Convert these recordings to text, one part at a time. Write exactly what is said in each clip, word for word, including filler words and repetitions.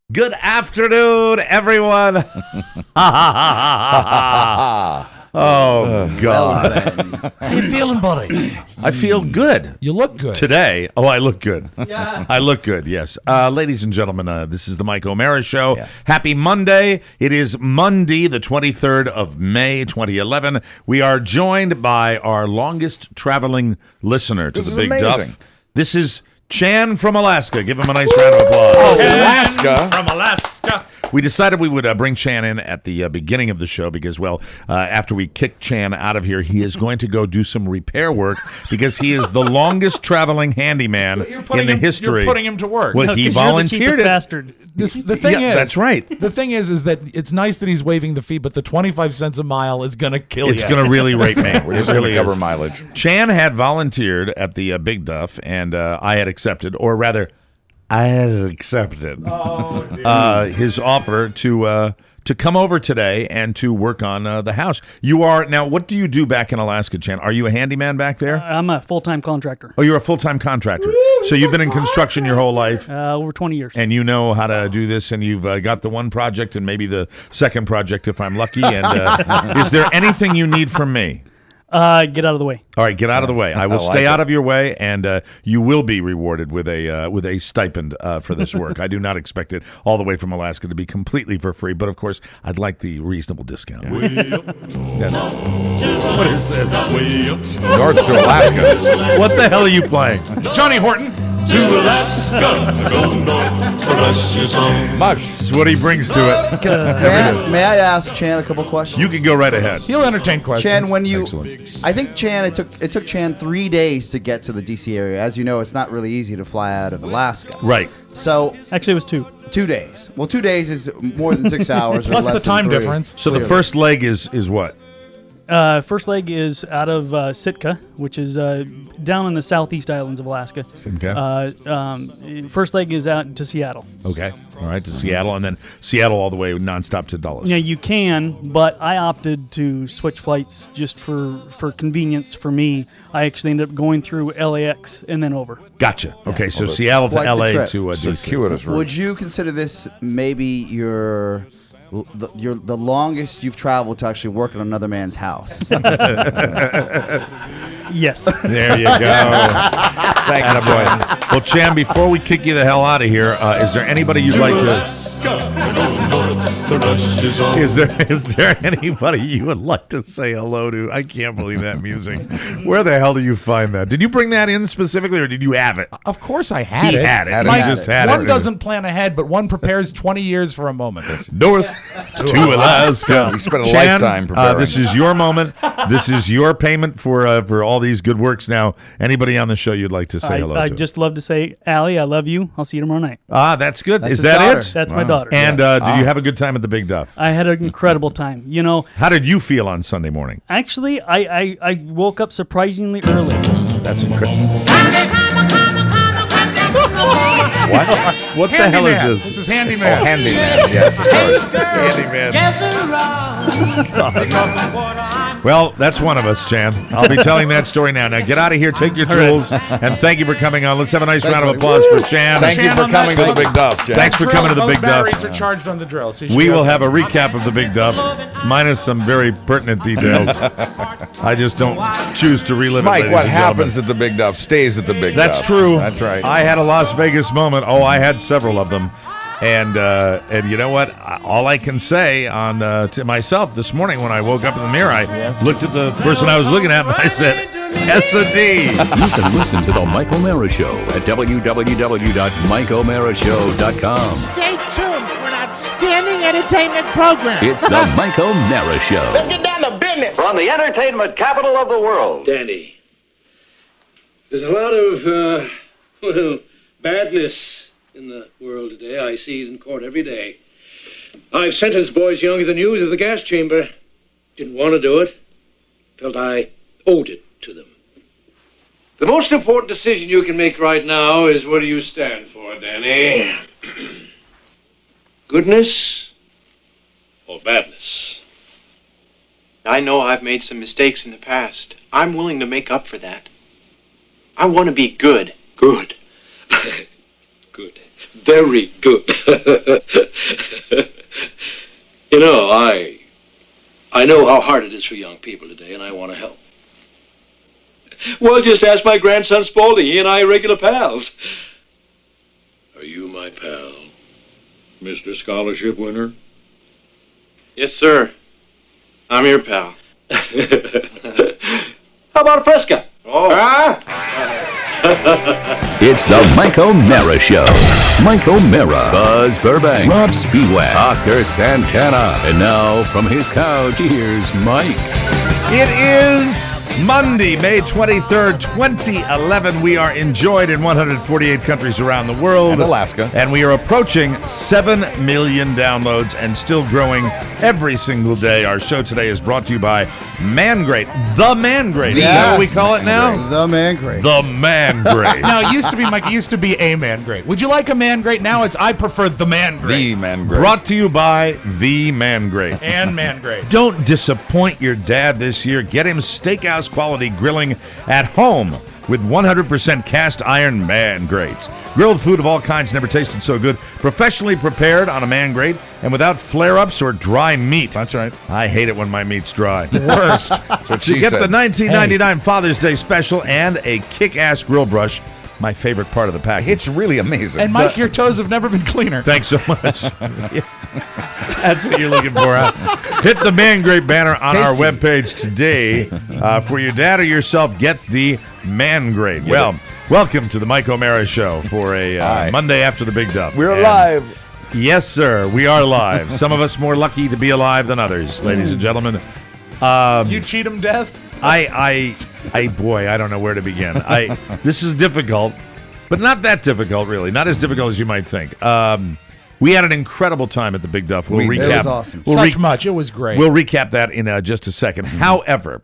Good afternoon, everyone. Oh, God. How you feeling, buddy? I feel good. You look good. Today. Oh, I look good. Yeah. I look good, yes. Uh, ladies and gentlemen, uh, this is the Mike O'Mara Show. Yes. Happy Monday. It is Monday, the twenty-third of May, twenty eleven. We are joined by our longest traveling listener to this the Big amazing. Duff. This is Chan from Alaska. Give him a nice round of applause. Oh, Alaska. From Alaska. We decided we would uh, bring Chan in at the uh, beginning of the show because, well, uh, after we kick Chan out of here, he is going to go do some repair work because he is the longest traveling handyman So you're in putting the him- history. You're putting him to work. Well, No, he 'cause you're the volunteered cheapest it. bastard. This, the thing Yeah, is, that's right. The thing is, is that it's nice that he's waiving the fee, but the twenty-five cents a mile is gonna kill It's you. going to really rate me. We're It just going really to cover is. mileage. Chan had volunteered at the uh, Big Duff, and uh, I had accepted, or rather, I had accepted uh, his offer to uh, to come over today and to work on uh, the house. You are now. What do you do back in Alaska, Chan? Are you a handyman back there? I'm a full-time contractor. Oh, you're a full-time contractor. So you've been in construction your whole life, Uh, over twenty years. and you know how to do this, and you've uh, got the one project and maybe the second project if I'm lucky. And uh, is there anything you need from me? Uh, get out of the way. All right, get out of the way. I will I like stay out it. of your way, and uh, you will be rewarded with a uh, with a stipend uh, for this work. I do not expect it all the way from Alaska to be completely for free, but of course, I'd like the reasonable discount. What is this? North to Alaska. What the hell are you playing? Johnny Horton. To Alaska, go north for precious home. Mush. This is what he brings to it. May I, may I ask Chan a couple questions? You can go right ahead. He'll entertain questions. Chan, when you, Excellent. I think Chan, it took it took Chan three days to get to the D C area. As you know, it's not really easy to fly out of Alaska. Right. So Actually, it was two. two days. Well, two days is more than six hours. or Plus less the than time three. difference. So the first leg is is what? Uh, first leg is out of uh, Sitka, which is uh, down in the southeast islands of Alaska. Okay. Uh, um, first leg is out to Seattle. Okay. All right, to Seattle, and then Seattle all the way nonstop to Dulles. Yeah, you can, but I opted to switch flights just for, for convenience for me. I actually ended up going through L A X and then over. Gotcha. Okay, so Well, that's Seattle to quite the L A trip. to uh, D C. Circuitous route. Would you consider this maybe your the, your the longest you've traveled to actually work in another man's house? Yes. There you go. Thank you, boy. Well, Chan, before we kick you the hell out of here, uh, is there anybody you'd like to? Alaska, go north for precious home. Is there is there anybody you would like to say hello to? I can't believe that music. Where the hell do you find that? Did you bring that in specifically, or did you have it? Of course, I had He it. had it. Had He it. just had one it. doesn't plan ahead, but one prepares twenty years for a moment. North to Alaska. We spent a Chan, lifetime uh, preparing. this is your moment. This is your payment for uh, for all these good works. Now, anybody on the show you'd like to say I, hello I to? just love to say, Allie, I love you. I'll see you tomorrow night. Ah, that's good. That's is his that daughter. it? That's my daughter. And uh, did Ah. you have a good time at the Big Duff? I had an incredible time. You know, How did you feel on Sunday morning? actually, I, I, I woke up surprisingly early. That's incredible. What? What the hell Handyman. is This this? is handyman. Oh, handyman. Yes, of course. Handyman. Well, that's one of us, Chan. I'll be telling that story now. Now get out of here, take your tools, and thank you for coming on. Let's have a nice Thanks, round of buddy. applause for Chan. Thank you Chan for on coming that to the drill. Big Duff, Jack. Thanks for Drill, coming to the those Big Duff. batteries are charged on the drill. So you should We be will able- have a recap of the Big Duff, minus some very pertinent details. I just don't choose to relive it. Mike, ladies what and happens gentlemen. at the Big Duff stays at the Big That's Duff. true. That's right. I had a Las Vegas moment. Oh, I had several of them. And uh, and you know what? I- All I can say on uh, to myself this morning when I woke up in the mirror, I looked at the person I was looking at and I said, S a D. You can listen to The Mike O'Mara Show at w w w dot mike o'mara show dot com. Stay tuned for an outstanding entertainment program. It's The Mike O'Mara Show. Let's get down to business. From the entertainment capital of the world. Danny, there's a lot of, uh, well, badness in the world today. I see it in court every day. I've sentenced boys younger than you to the gas chamber. Didn't want to do it. Felt I owed it to them. The most important decision you can make right now is what do you stand for, Danny? Goodness or badness? I know I've made some mistakes in the past. I'm willing to make up for that. I want to be good. Good. Good. Very good. You know, I I know how hard it is for young people today, and I want to help. Well, just ask my grandson Spaulding. He and I are regular pals. Are you my pal, Mister Scholarship winner? Yes, sir. I'm your pal. How about a Fresca? Oh. Huh? It's the Mike O'Mara Show. Mike O'Mara, Buzz Burbank, Rob Speedway, Oscar Santana. And now, from his couch, here's Mike. It is Monday, May twenty-third, twenty eleven. We are enjoyed in one hundred forty-eight countries around the world. And Alaska. And we are approaching seven million downloads and still growing every single day. Our show today is brought to you by Mangrate. The Mangrate. Is that what we call it now? The Mangrate. The Mangrate. No, it used to be, Mike, it used to be a man great. Would you like a man great? Now it's I prefer the man great. The man great. Brought to you by The Mangrate. And man great. Don't disappoint your dad this year. Get him steakhouse quality grilling at home with one hundred percent cast iron man grates. Grilled food of all kinds never tasted so good. Professionally prepared on a man grate and without flare-ups or dry meat. That's right. I hate it when my meat's dry. Worst. That's what To she get said. the nineteen ninety-nine Father's Day special and a kick-ass grill brush, my favorite part of the package. It's really amazing. And Mike, your toes have never been cleaner. Thanks so much. That's what you're looking for, huh? Hit the Man Grate banner on our Tasty. webpage today. Uh, for your dad or yourself, get the Man Grate. Well, welcome to the Mike O'Mara Show for a uh, Hi. Monday after the Big Duff. We're And- alive. Yes, sir. We are live. Some of us more lucky to be alive than others, ladies and gentlemen. Um, You cheat him death? I, I, I, boy, I don't know where to begin. I, this is difficult, but not that difficult, really. Not as difficult as you might think. Um, we had an incredible time at the Big Duff. We'll We recap. did. It was awesome. We'll Such re- much. It was great. We'll recap that in uh, just a second. However,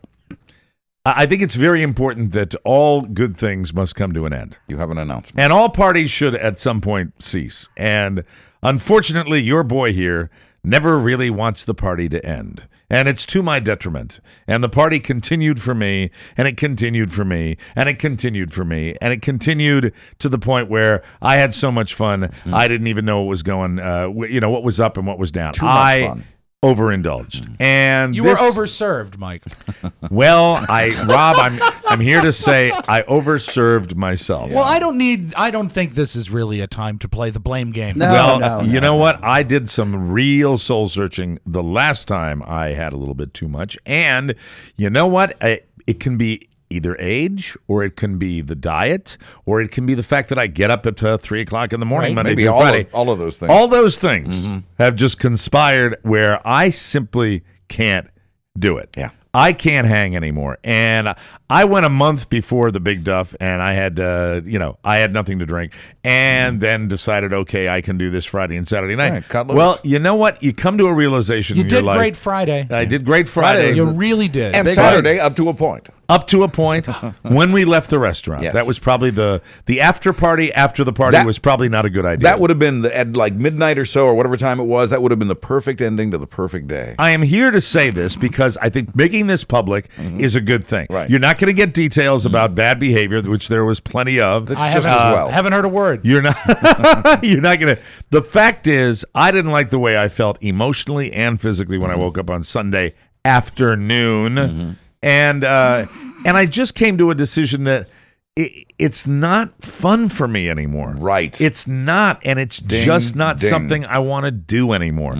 I I think it's very important that all good things must come to an end. You have an announcement. And all parties should at some point cease. And unfortunately, your boy here never really wants the party to end. And it's to my detriment. And the party continued for me, and it continued for me, and it continued for me, and it continued to the point where I had so much fun, Mm-hmm. I didn't even know what was going, uh, w- you know, what was up and what was down. Too much I fun. overindulged. And you this- were overserved, Mike. Well, I Rob, I'm I'm here to say I overserved myself. Well, I don't need. I don't think this is really a time to play the blame game. No, well, no, you no, know no. what? I did some real soul searching the last time I had a little bit too much. And you know what? I, it can be either age, or it can be the diet, or it can be the fact that I get up at uh, three o'clock in the morning, Right. Monday Maybe through all Friday. of- all of those things. All those things have just conspired where I simply can't do it. Yeah. I can't hang anymore. And I went a month before the Big Duff, and I had, uh, you know, I had nothing to drink, and then decided, okay, I can do this Friday and Saturday night. Right, cut loose. Well, you know what? You come to a realization You in your did life. great Friday. I did great Friday. You really did. And Big Saturday up to a point. Up to a point when we left the restaurant. Yes. That was probably the the after party after the party That- was probably not a good idea. That would have been the, at like midnight or so, or whatever time it was. That would have been the perfect ending to the perfect day. I am here to say this because I think making this public is a good thing. Right. You're not going to get details about bad behavior, which there was plenty of. I just haven't, as well. haven't heard a word. You're not. You're not going to. The fact is, I didn't like the way I felt emotionally and physically when I woke up on Sunday afternoon, and uh, and I just came to a decision that it, it's not fun for me anymore. Right. It's not, and it's Ding, just not ding. something I want to do anymore.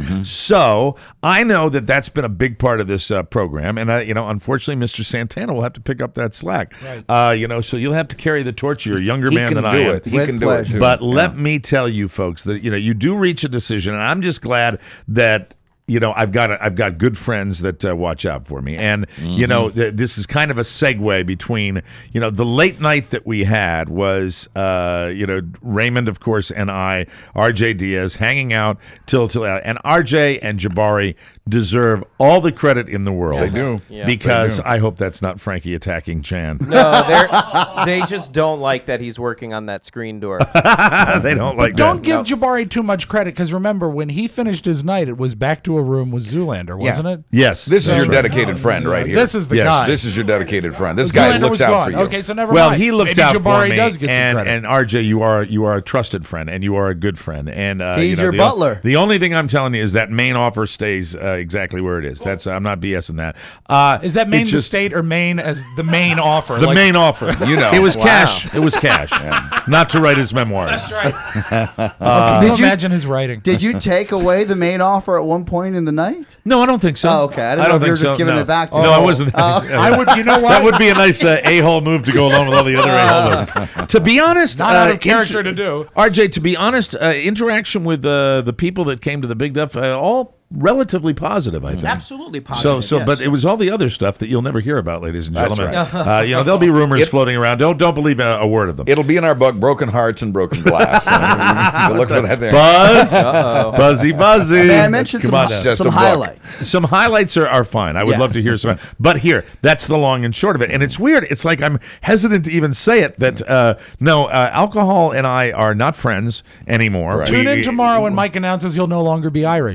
So I know that that's been a big part of this uh, program, and I, you know, unfortunately, Mister Santana will have to pick up that slack. Right. Uh, you know, so you'll have to carry the torch. You're a younger He man can than do I am. it. He With can do pleasure. it too. But Yeah. let me tell you, folks, that you know you do reach a decision, and I'm just glad that you know I've got a, I've got good friends that uh, watch out for me, and you know th- this is kind of a segue between you know the late night that we had was uh, you know Raymond, of course, and I, R J Diaz, hanging out till till and R J and Jabari deserve all the credit in the world. They do. Yeah. Because They do. I hope that's not Frankie attacking Chan. No, they're, they just don't like that he's working on that screen door. They don't like Don't that. give No. Jabari too much credit, because remember, when he finished his night, it was back to a room with Zoolander, wasn't it? Yes. This is that's your right. dedicated friend right here. This is the Yes. guy. This is your dedicated friend. This Zoolander guy looks was out gone. for you. Okay, so never Well, mind. he looked Maybe out Jabari for me, does get some and, credit. and R J, you are you are a trusted friend, and you are a good friend, and uh, He's you know, your the butler. The only thing I'm telling you is that main offer stays uh, exactly where it is. That's I'm not BSing that. Uh, Is that it Maine the just- state or Maine as the main offer? The Like- main offer. You know. It was Wow. cash. It was cash. Not to write his memoirs. That's right. Uh, Can you Did you- imagine his writing? Did you take away the main offer at one point in the night? No, I don't think so. Oh, okay. I didn't know don't if you were think just so. giving no. it back to No, him. I wasn't. I would. You know what? That would be a nice uh, a-hole move to go along with all the other a-hole moves. To be honest, Not uh, out of character inter- to do. R J, to be honest, uh, interaction with uh, the people that came to the Big Duff, uh, all relatively positive, I think. Absolutely So, positive. so, yes. but it was all the other stuff that you'll never hear about, ladies and That's gentlemen. Uh, you know, there'll be rumors It- floating around. Don't don't believe a, a word of them. It'll be in our book, Broken Hearts and Broken Glass. So look for that there. Buzz, Uh-oh. buzzy, buzzy. May I mention Come some, on hi- now. Just some a book. highlights? Some highlights are, are fine. I would Yes. love to hear some. But here, that's the long and short of it. And it's weird. It's like I'm hesitant to even say it that, uh, no, uh, alcohol and I are not friends anymore. Right. Tune We- in tomorrow when Mike announces he'll no longer be Irish.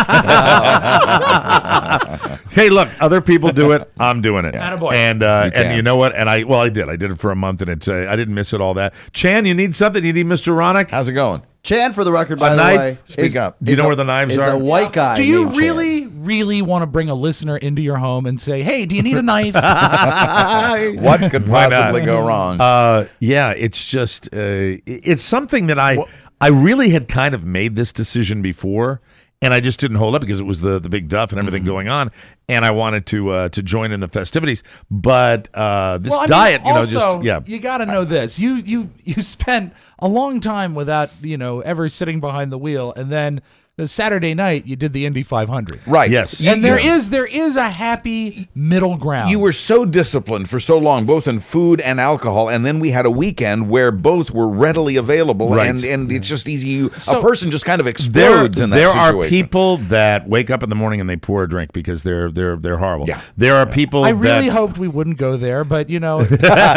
Hey, look, other people do it. I'm doing it. Attaboy. And uh, You can. and you know what? And I well, I did. I did it for a month, and it. Uh, I didn't miss it all that. Chan, you need something? You need Mister Ronick? How's it going? Chan, for the record, by A the knife? way, Speak is- up. Do you is know a- where the knives is are? a white guy. Do you named Chan. really, really want to bring a listener into your home and say, "Hey, do you need a knife?" What could Why not? possibly go wrong? Uh, yeah, it's just uh, it- it's something that I I really had kind of made this decision before, and I just didn't hold up because it was the the Big Duff and everything going on, and I wanted to uh, to join in the festivities. But uh, this Well, I mean, diet, you know, also, just yeah. you got to know this. You you you spent a long time without you know ever sitting behind the wheel, and then the Saturday night you did the Indy five hundred. Right. Yes. And You- there you- is there is a happy middle ground. You were so disciplined for so long, both in food and alcohol, and then we had a weekend where both were readily available, Right. and, and it's just easy. You, So- a person just kind of There, explodes in that there situation. are people that wake up in the morning and they pour a drink because they're they're they're horrible. Yeah. There are people I really that, hoped we wouldn't go there, but you know,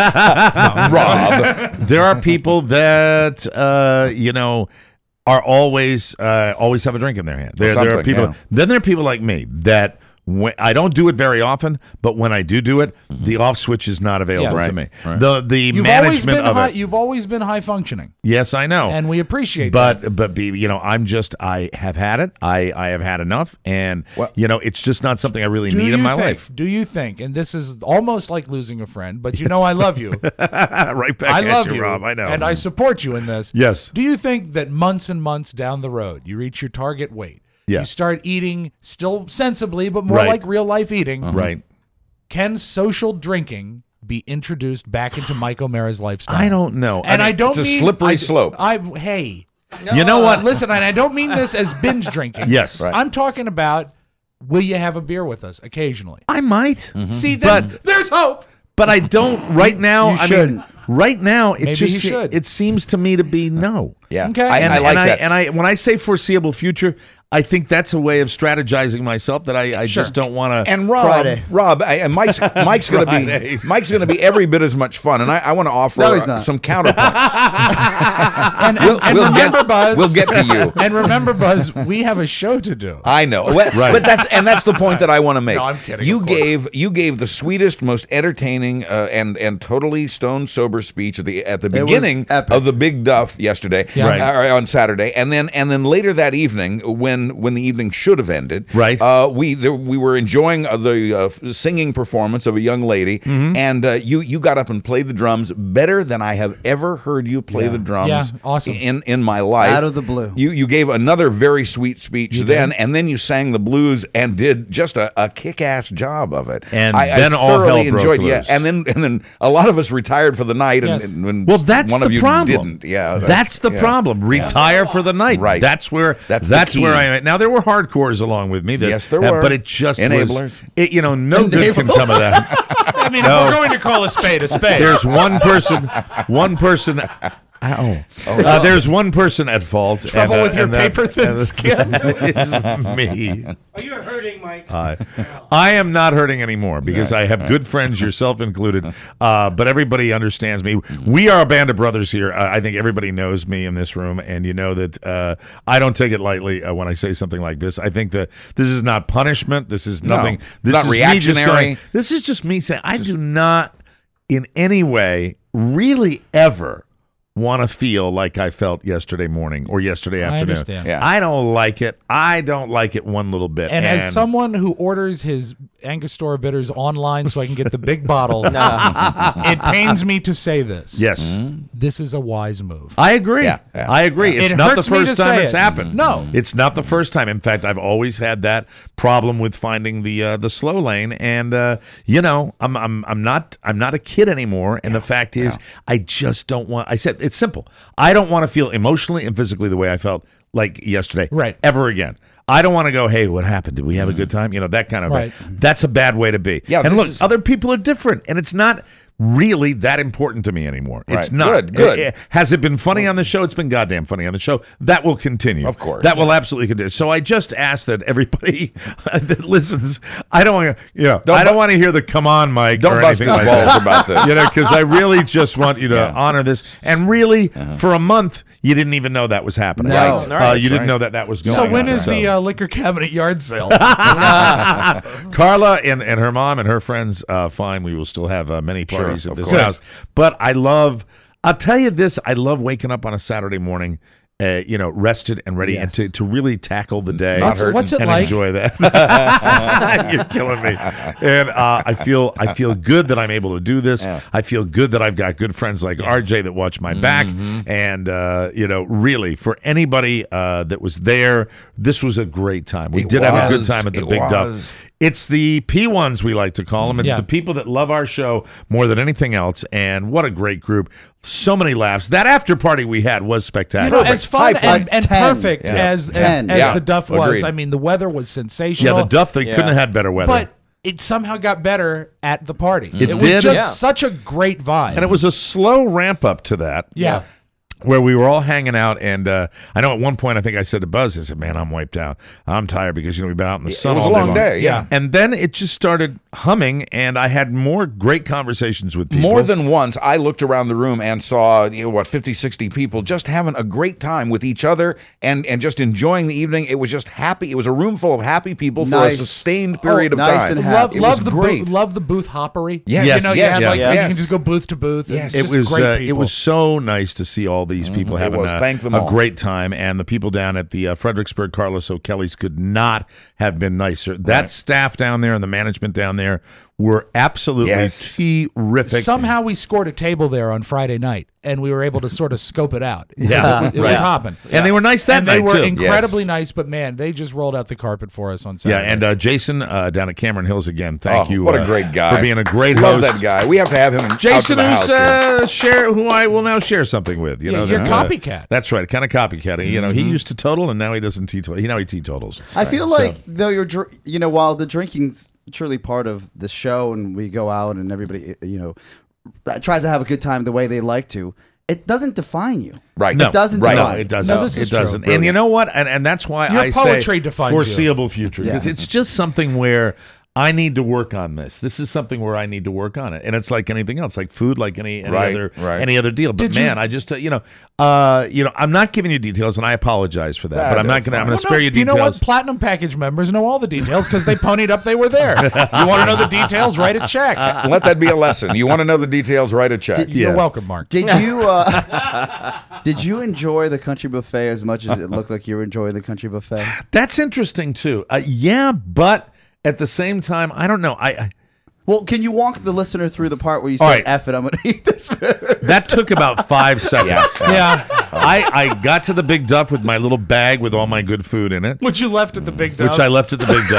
Rob. there are people that uh, you know are always uh, always have a drink in their hand. There, there are something, people. yeah. Then there are people like me that when, I don't do it very often, but when I do do it, the off switch is not available Yeah. to Right, me. right. The the you've always management been of high, it. you've always been high functioning, Yes, I know. and we appreciate that. But but be you know I'm just I have had it. I I have had enough, and Well- you know it's just not something I really Do need you in my think? life. Do you think? And this is almost like losing a friend, but you know I love you. Right back I at love you, you, Rob. I know. and I support you in this. Yes. Do you think that months and months down the road, you reach your target weight, Yeah. you start eating still sensibly, but more Right. like real life eating? Right. Can social drinking be introduced back into Mike O'Mara's lifestyle? I don't know. And I, mean, don't it's a mean slippery I- slope. I hey, You know what? listen, and I don't mean this as binge drinking. Yes. Right. I'm talking about. Will you have a beer with us occasionally? I might. See, then But- there's hope. But I don't right now. You I shouldn't. mean, right now it Maybe just you should. it seems to me to be no. Yeah, Okay. I, And, I like and that. I, and I when I say foreseeable future, I think that's a way of strategizing myself that I, I Sure. just don't want to. And Rob, Friday. Rob, I, and Mike's Mike's going to Friday. be Mike's going to be every bit as much fun, and I, I want to offer No, he's uh, not. some counterpoint. And, and, We'll, and we'll remember, get Buzz. we'll get to you. And remember, Buzz, we have a show to do. I know, Well, Right. but that's and that's the point that I want to make. No, I'm kidding, You of course. gave you gave the sweetest, most entertaining, uh, and and totally stone sober speech at the at the was beginning epic. of the Big Duff yesterday, Yeah. Right. uh, on Saturday, and then and then later that evening, when when the evening should have ended, Right. Uh, we there, we were enjoying uh, the uh, f- singing performance of a young lady, Mm-hmm. and uh, you you got up and played the drums better than I have ever heard you play Yeah. the drums. Yeah, awesome. in in my life, Out of the blue. You you gave another very sweet speech You then, did. and then you sang the blues and did just a, a kick-ass job of it. And I, then I all thoroughly hell broke enjoyed. Yeah, loose. and then and then a lot of us retired for the night, and, Yes. and when Well, that's one the of you problem. didn't. Yeah, that's, the yeah. problem. Retire for the night. Right. That's where. That's That's, the key. where I am. at. Now there were hardcores along with me. That, Yes, there uh, were. But it just Enablers. was. It, you know, no good can come of that. I mean, No. if we're going to call a spade a spade, There's one person. One person. Ow. Uh, there's one person at fault. trouble and, uh, with your and that- paper thin and skin. It's me. Oh, you're hurting my Mike. Uh, I am not hurting anymore because I have good friends, yourself included. Uh, but everybody understands me. We are a band of brothers here. Uh, I think everybody knows me in this room, and you know that uh, I don't take it lightly uh, when I say something like this. I think that this is not punishment. This is nothing. No, this not is me just reactionary. going, this is just me saying I do not, in any way, really ever want to feel like I felt yesterday morning or yesterday I afternoon. understand. Yeah. I don't like it. I don't like it one little bit. And, as someone who orders his Angostura bitters online so I can get the big bottle, it pains me to say this. yes, This is a wise move. I agree. Yeah, yeah. I agree. It It's not the hurts me first to time say it's it. happened. No. It's not the first time. In fact, I've always had that problem with finding the uh, the slow lane. And uh, you know, I'm I'm I'm not I'm not a kid anymore. And the fact is, I just don't want. I said it's simple. I don't want to feel emotionally and physically the way I felt like yesterday. Right. Ever again. I don't want to go, hey, what happened? Did we have a good time? You know, that kind of Right. That's a bad way to be. Yeah, and this look, is- other people are different, and it's not really that important to me anymore. It's Right. not. Good, good. Eh, eh, has it been funny on the show? It's been goddamn funny on the show. That will continue. Of course. That will absolutely continue. So I just ask that everybody that listens, I don't want to, you know, Don't I don't bu- want to hear the come on, Mike, Don't or bust anything his like balls that. about this. You know, because I really just want you to Yeah. honor this. And really, for a month, you didn't even know that was happening. No. Right. All right. Uh, you didn't Right. know that that was going So on. when is So- the uh, liquor cabinet yard sale? Carla and, and her mom and her friends, uh, fine. We will still have uh, many Sure, parties at of this course. house. But I love, I'll tell you this, I love waking up on a Saturday morning, uh, you know, rested and ready, and to, to really tackle the day. Not hurting. What's it and like? enjoy that. You're killing me. And uh, I feel I feel good that I'm able to do this. Yeah. I feel good that I've got good friends like R J that watch my back. And, uh, you know, really, for anybody uh, that was there, this was a great time. We It did have a good was. time at the It Big was. Duff. It's the P ones we like to call them. It's Yeah. the people that love our show more than anything else. And what a great group. So many laughs. That after party we had was You spectacular. know, as fun High and, point. and ten. perfect Yeah. as, ten. as, Yeah. the Duff was. Agreed. I mean, the weather was sensational. yeah, the Duff, they Yeah. couldn't have had better weather. But it somehow got better at the party. It was did. just Yeah. such a great vibe. and it was a slow ramp up to that. yeah. Where we were all hanging out, and uh, I know at one point I think I said to Buzz, I said, "Man, I'm wiped out. I'm tired because you know we've been out in the sun was all a long long." day, yeah. And then it just started humming, and I had more great conversations with people. More than once, I looked around the room and saw, you know, what, fifty, sixty people just having a great time with each other and, and just enjoying the evening. It was just happy. It was a room full of happy people for Nice. a sustained period Oh, of nice time. and Love, It love was the great. booth, love the booth hoppery. Yes, you know, you yes, have like yes. you can just go booth to booth. Yes. It's it just was great uh, people. it was so nice to see all these people It having was. a, Thank them a all. great time, and the people down at the uh, Fredericksburg Carlos O'Kelly's could not have been nicer. That Right. staff down there and the management down there were absolutely Yes. terrific. Somehow we scored a table there on Friday night, and we were able to sort of scope it out. Yeah. it, was- it Right. was hopping, And they were nice that and they night, were too. incredibly nice. But man, they just rolled out the carpet for us on Yeah, Saturday. and uh, Jason uh, down at Cameron Hills again. Thank Oh, you. what a uh, great guy. for being a great Love host. that guy. We have to have him Jason, out to the who's house here. uh, share, who I will now share something with. You Yeah, know, you're that, uh, copycat. That's right, kind of copycat. You know, he used to total, and now he doesn't teetotal. He now he teetotals. I feel So- like though you're, dr- you know, while the drinking's truly part of the show, and we go out and everybody, you know, tries to have a good time the way they like to, it doesn't define you. Right. No, It doesn't right. define No, you. it doesn't. No, this is it doesn't. true. And Brilliant. you know what? And and that's why Your I poetry say defines you. foreseeable future, because Yeah. it's just something where I need to work on this. This is something where I need to work on it, and it's like anything else, like food, like any, any Right, other right. any other deal. But Did you- man, I just uh, you know, uh, you know, I'm not giving you details, and I apologize for that. That but I'm not is going to. I'm fine. going Well, to spare no, you you details. know what? Platinum package members know all the details because they ponied up. They were there. You want to know the details? Write a check. Let that be a lesson. You want to know the details, write a check. You're Yeah. welcome, Mark. Did you uh, did you enjoy the country buffet as much as it looked like you were enjoying the country buffet? That's interesting too. Uh, yeah, but at the same time, I don't know. I. I Well, can you walk the listener through the part where you All said, right. "F it, I'm going to eat this"? That took about five seconds. Yeah, I, I got to the Big Duff with my little bag with all my good food in it, which you left at the Big Dove. which I left at the Big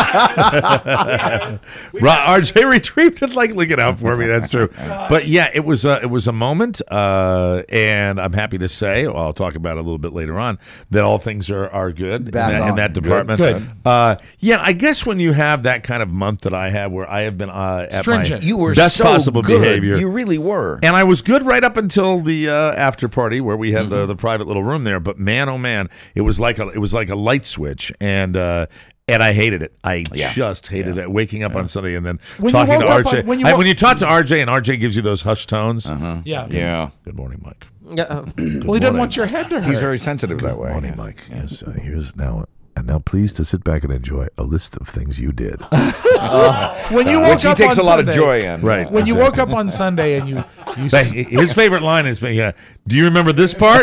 Duff. Ra- R J retrieved it, like looking out for me. That's true. But yeah, it was a, it was a moment, uh, and I'm happy to say, well, I'll talk about it a little bit later on, that all things are, are good in Back that, in on. that Good, department. good. Uh, yeah, I guess when you have that kind of month that I have, where I have been uh, at Stringent. my You were best so possible good. behavior. You really were. And I was good right up until the uh, after party where we had Mm-hmm. the, the private little room there. But man, oh man, it was like a it was like a light switch, and uh, And I hated it. I Yeah. just hated Yeah. it. Waking up on Sunday and then When you talking to woke up R J. on- when you I- woke- when you talk to R J and R J gives you those hushed tones. Uh-huh. Yeah. Yeah. Good morning, Mike. Yeah, uh, Well, he doesn't want your head to hurt. He's very sensitive that way. Morning, yes. Mike. Yes, uh, here's now. And now, please to sit back and enjoy a list of things you did. when you woke Which he up takes on a lot Sunday, of joy in. Right. When you woke up on Sunday and you, you But his favorite line is, uh, "Do you remember this part?"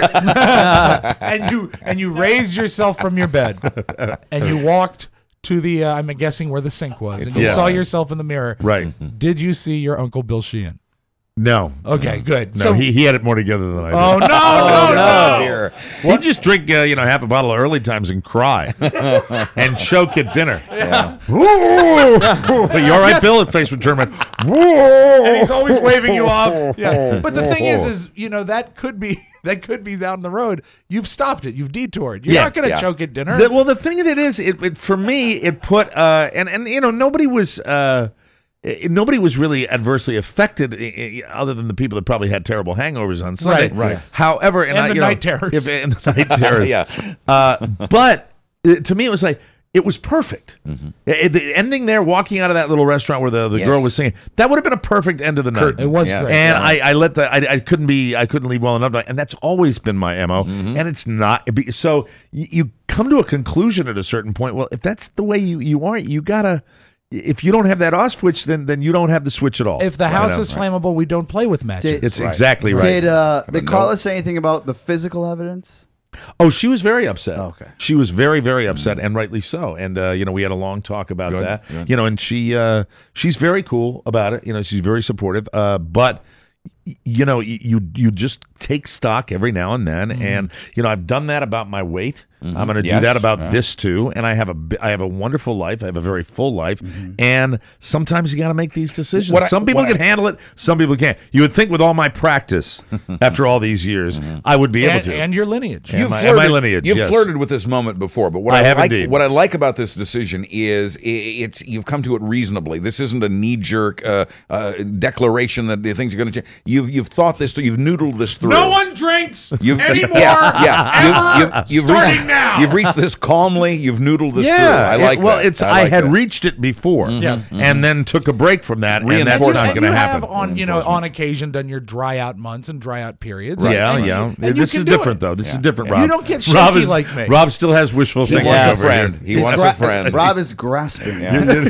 and you and you raised yourself from your bed and you walked to the uh, I'm guessing where the sink was and you Yes. saw yourself in the mirror. Right. Did you see your Uncle Bill Sheehan? No. Okay, good. No, so he, he had it more together than I did. Oh no, no, no. Dear. He'd just drink, uh, you know, half a bottle of early times and cry and choke at dinner. Yeah. Woo! You all right, Yes. Bill? At face with German. And he's always waving you off. Yeah. But the thing is, is you know that could be that could be down the road. You've stopped it. You've detoured. You're Yeah, not going to yeah. choke at dinner. The- well, the thing of it is, it, it for me, it put uh, and and you know, nobody was. Uh, it- Nobody was really adversely affected, i- i- other than the people that probably had terrible hangovers on Sunday. Right, right. Yes. However, and, And I, the you know, night terrors. if- and the night terrors. Yeah. Uh, but uh, to me, it was like it was perfect. Uh, the ending there, walking out of that little restaurant where the, the Yes. girl was singing, that would have been a perfect end of the night. It was Yes. great. And I, I let the I, I couldn't be I couldn't leave well enough, and that's always been my M O. And it's not be- so. You, you come to a conclusion at a certain point. Well, if that's the way you, you are, you gotta. If you don't have that off switch, then then you don't have the switch at all. If the You house know? is flammable, we don't play with matches. Did- it's Right. exactly right. Did uh, Have a did note. Carla say anything about the physical evidence? Oh, she was very upset. Oh, okay. She was very, very upset, and rightly so. And uh, you know, we had a long talk about Good, that. good. You know, and she uh, she's very cool about it. You know, she's very supportive. Uh, but y- you know, y- you you just take stock every now and then, and you know, I've done that about my weight. I'm going to do Yes. that about Yeah. this too. And I have a bi- I have a wonderful life. I have a very full life, and sometimes you got to make these decisions. What I- some people what can I- handle it. Some people can't. You would think with all my practice after all these years, I would be able and, to. and your lineage. And You've my- and my flirted, lineage, you've yes. flirted with this moment before, but what I I, have like, indeed. what I like about this decision is i it's you've come to it reasonably. This isn't a knee jerk uh, uh, declaration that the things are going to change. You've you've thought this through. You've noodled this through. No one drinks You've, anymore. Yeah, yeah. You've, you've, you've starting reached, now. You've reached this calmly. You've noodled this through. I it- like well, that. it's I, I, like had that. reached it before, Yes. and then took a break from that, and that's Reinforcement. not and going you to have happen. on you know on occasion done your dry out months and dry out periods. Yeah, and, yeah. and you this can is do different, it. though. This is Yeah. different, Yeah. Rob. You don't get Rob shaky is, like me. Rob still has wishful He thinking. wants a over friend. here. He He's wants gra- a friend. Rob is grasping.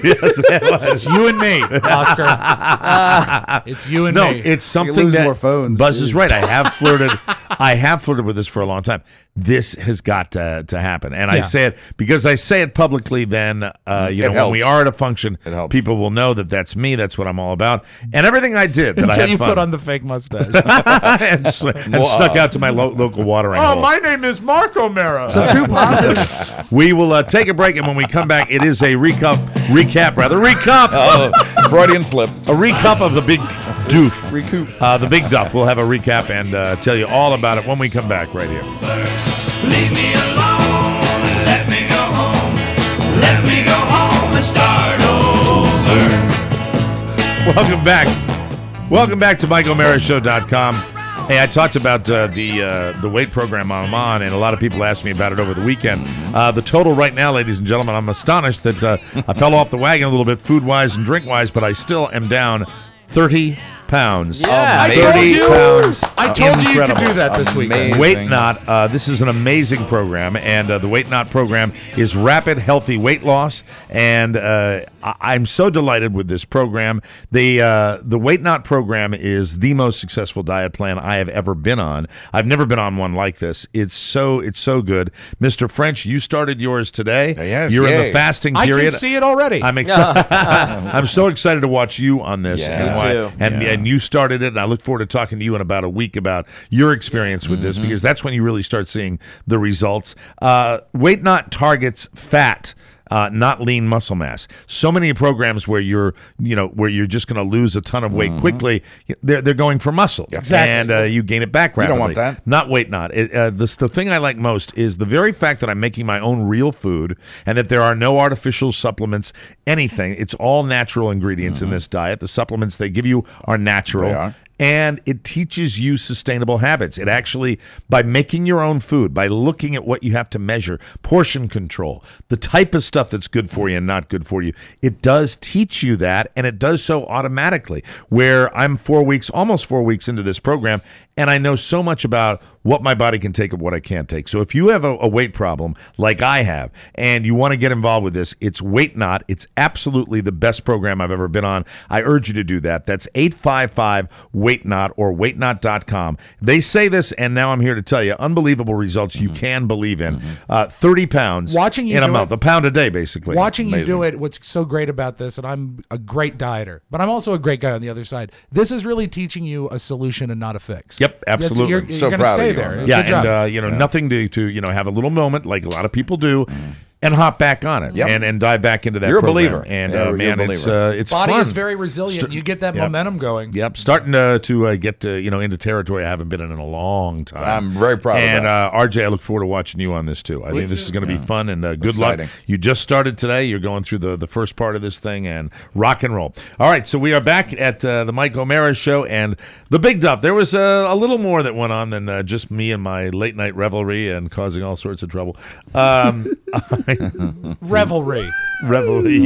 It's you and me, Oscar. It's you and No, me. it's something lose that more phones. Buzz is Jeez. right. I have flirted. I have flirted with this for a long time. This has got to, to happen, and I Yeah. say it because I say it publicly. Then uh, you It know when we helps. are at a function, It helps. people will know that that's me. That's what I'm all about, and everything I did that I Until had you fun. put on the fake mustache. and, s- and snuck out to my lo- local watering Oh, hole. my name is Mark O'Mara. So two positives. We will uh, take a break, and when we come back, it is a recap, recap rather, recap, Oh, Freudian slip. a recap of the big doof, Recoup. uh, the big duff. We'll have a recap and uh, tell you all about it when we come back right here. Leave me alone, let me go home. Let me go home and start over. Welcome back. Welcome back to Mike O'Mara Show dot com. Hey, I talked about uh, the uh, the weight program I'm on, and a lot of people asked me about it over the weekend. Uh, the total right now, ladies and gentlemen, I'm astonished that uh, I fell off the wagon a little bit food-wise and drink-wise, but I still am down thirty pounds. Yeah. I Amazing. told thirty you. pounds. I told you you could Incredible. do that this weekend. Amazing. Weight Not, uh, this is an amazing program, and uh, the Weight Not program is rapid, healthy weight loss, and uh, I- I'm so delighted with this program. The uh, the Weight Not program is the most successful diet plan I have ever been on. I've never been on one like this. It's so it's so good, Mister French. You started yours today. Yes, You're in yay. the fasting I period. can see it already. I'm excited. I'm so excited to watch you on this, Yeah. and Me why- too. and Yeah. and you started it, and I look forward to talking to you in about a week about your experience with Mm-hmm. this, because that's when you really start seeing the results. Uh, Weight Not targets fat. Uh, not lean muscle mass. So many programs where you're, you know, where you're just going to lose a ton of weight quickly. They're they're going for muscle, Exactly. and uh, you gain it back You rapidly. don't want that. Not Weight Not. It, uh, this, the thing I like most is the very fact that I'm making my own real food, and that there are no artificial supplements, anything. It's all natural ingredients in this diet. The supplements they give you are natural. They are. and it teaches you sustainable habits. It actually, by making your own food, by looking at what you have to measure, portion control, the type of stuff that's good for you and not good for you, it does teach you that, and it does so automatically. Where I'm four weeks, almost four weeks into this program, and I know so much about what my body can take and what I can't take. So if you have a, a weight problem like I have, and you want to get involved with this, it's Weight Not. It's absolutely the best program I've ever been on. I urge you to do that. That's eight five five, weight not or weight not dot com. They say this, and now I'm here to tell you, unbelievable results you can believe in. Uh, thirty pounds Watching you in a do month, it- a pound a day, basically. Watching Amazing. you do it, what's so great about this, and I'm a great dieter, but I'm also a great guy on the other side. This is really teaching you a solution and not a fix. Yep, absolutely. You're, you're going to stay there. Yeah, Good job. and uh, you know, nothing to, to you know have a little moment like a lot of people do, and hop back on it, Yep. and and dive back into that. You're a program. believer. and Yeah, uh, you're a man, it's believer. uh, it's Body fun. is very resilient. St- you get that Yep. momentum going. Yep, starting to to uh, get to, you know into territory I haven't been in in a long time. I'm very proud of And that. uh, R J, I look forward to watching you on this too. I Me think this too. is going to be Yeah. fun, and uh, good Exciting. luck. You just started today. You're going through the the first part of this thing, and rock and roll. All right, so we are back at uh, the Mike O'Mara Show and the Big Dump. There was uh, a little more that went on than uh, just me and my late night revelry and causing all sorts of trouble. Um, Revelry. Revelry,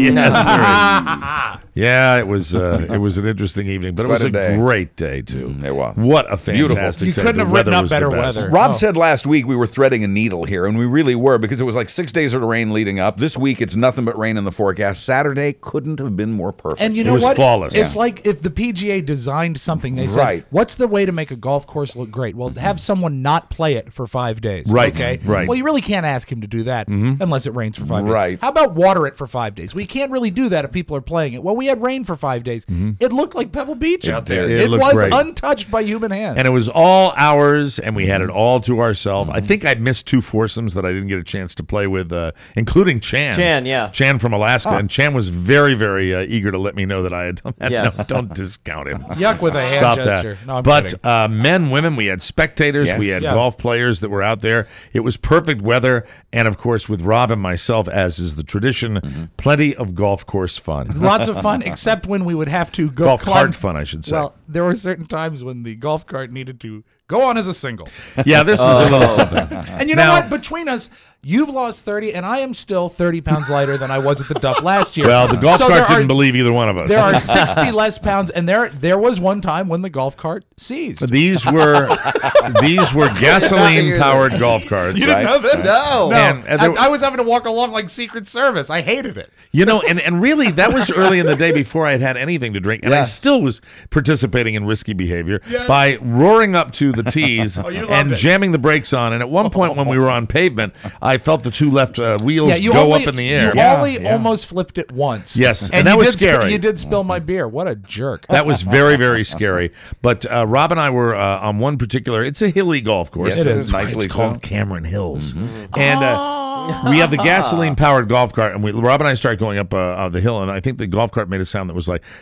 yes. Yeah, it was uh, it was an interesting evening, but It's it was quite a a day. great day too. Mm, it was. What a Beautiful. fantastic You day. couldn't The have written weather up was the better best. weather. Rob Oh. said last week we were threading a needle here, and we really were, because it was like six days of rain leading up. This week it's nothing but rain in the forecast. Saturday couldn't have been more perfect. And you It know was what? flawless. It's Yeah. like if the P G A designed something, they said, Right. what's the way to make a golf course look great? Well, have someone not play it for five days. Right, Okay. right. Well, you really can't ask him to do that unless it rains for five days. Right. How about water it for five days? We can't really do that if people are playing it. Well, we had rain for five days. It looked like Pebble Beach out there. did. It It, looked was great. untouched by human hands. And it was all ours, and we had it all to ourselves. I think I missed two foursomes that I didn't get a chance to play with, uh, including Chan. Chan, yeah. Chan from Alaska. And Chan was very, very uh, eager to let me know that I had done that. Yes. No, don't discount him. Yuck with a hand Stop gesture. that. No, I'm but kidding. uh, men, women, we had spectators, Yes. we had Yeah. golf players that were out there. It was perfect weather, and of course, with Rob and myself, as is the tradition, plenty of golf course fun. Lots of fun, except when we would have to go Golf climb- cart fun, I should say. Well, there were certain times when the golf cart needed to go on as a single. Yeah, this is a little something. And you know Now- what? Between us, you've lost thirty, and I am still thirty pounds lighter than I was at the Duff last year. Well, the golf So cart there didn't are- believe either one of us. There are sixty less pounds, and there there was one time when the golf cart seized. These were these were gasoline powered golf carts. You didn't know that? No. No, And- and there- I, I was having to walk along like Secret Service. I hated it. You know, and, and really, that was early in the day before I had had anything to drink, and I Yes. still was participating in risky behavior Yes. by roaring up to the tees you loved and it. jamming the brakes on. And at one point, when we were on pavement, I felt the two left uh, wheels Yeah, you go only, up in the air. You only almost flipped it once. Yes, and, and that you was did spill- scary. you did spill my beer. What a jerk. That was very, very scary. But uh, Rob and I were uh, on one particular. It's a hilly golf course. Yes, it is. Nicely It's so. called Cameron Hills, and uh, we have the gasoline-powered golf cart. And we, Rob and I started going up uh, uh, the hill, and I think the golf cart made a sound that was like,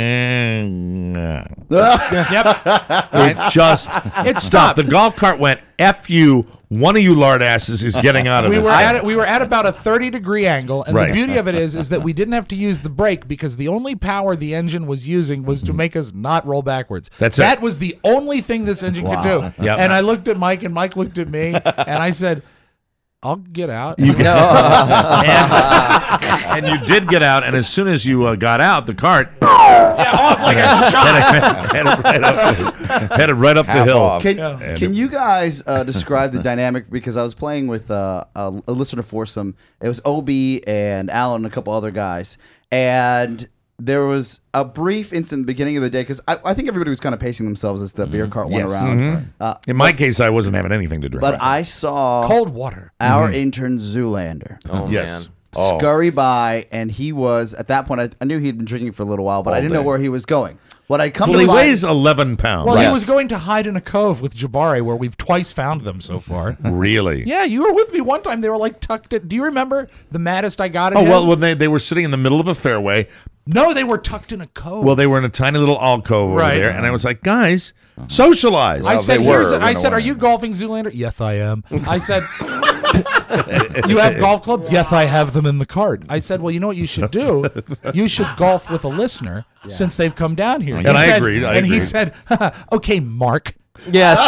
eh, nah. Yep. It just It stopped. stopped. The golf cart went, F you. One of you lard asses is getting out of We this. were thing." at it, we were at about a thirty degree angle, and Right. the beauty of it is is that we didn't have to use the brake because the only power the engine was using was to make us not roll backwards. That's that it. was the only thing this engine could do. Yep. And I looked at Mike, and Mike looked at me, and I said, "I'll get out." and, and you did get out, and as soon as you uh, got out, the cart Yeah, off like a shot. headed, headed right up, headed right up the Half hill. off. Can, And can it- you guys uh, describe the dynamic? Because I was playing with uh, a, a listener foursome. It was O B and Alan and a couple other guys. And there was a brief instant at the beginning of the day, because I, I think everybody was kind of pacing themselves as the beer cart went Yes. around. Uh, In my case, I wasn't having anything to drink. but I saw Cold water. our intern Zoolander Oh, yes. man. Oh. scurry by, and he was, at that point, I, I knew he'd been drinking for a little while, but I All didn't know day. where he was going. What I come Well, to he find- weighs eleven pounds. Well, Right. he was going to hide in a cove with Jabari, where we've twice found them so far. Really? Yeah, you were with me one time. They were like tucked in. Do you remember the maddest I got? At Oh, him? well, when they, they were sitting in the middle of a fairway. No, they were tucked in a cove. Well, they were in a tiny little alcove over Right. there. And I was like, guys, socialize. I Well, said, they "Here's." were, A, I in a said, way. "Are you golfing, Zoolander?" Yes, I am. I said, "You have golf clubs?" Yes, I have them in the cart. I said, "Well, you know what you should do? You should golf with a listener since they've come down here. And He I said- agreed, I and he agreed. said, "Okay, Mark." Yes.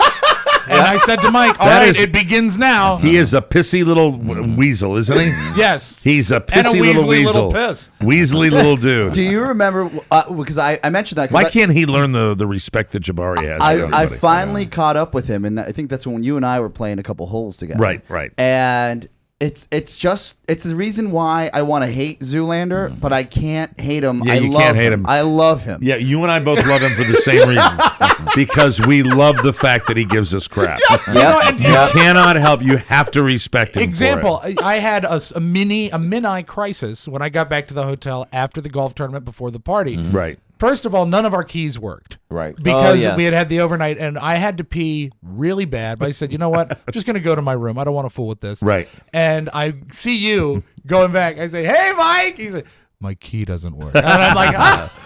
And I said to Mike, "All That right, is- it begins now." He is a pissy little w- weasel, isn't he? Yes. He's a And a pissy little weaselly weasel. little piss. Weaselly little dude. Do you remember? Uh, because I, I mentioned that. 'cause Why I- can't he learn the, the respect that Jabari has? for I, I everybody? finally caught up with him, and I think that's when you and I were playing a couple holes together. Right, right. And it's it's just it's the reason why I want to hate Zoolander, but I can't hate him. Yeah, I you love can't hate him. I love him. Yeah, you and I both love him for the same reason. Because we love the fact that he gives us crap. You know, and- You cannot help. You have to respect him. Example: For it. I I had a, s- a mini a mini crisis when I got back to the hotel after the golf tournament before the party. Right. First of all, none of our keys worked. Right. Because Oh, yes. we had had the overnight, and I had to pee really bad. But I said, you know what? I'm just going to go to my room. I don't want to fool with this. Right. And I see you going back. I say, hey, Mike. He's like, my key doesn't work. And I'm like,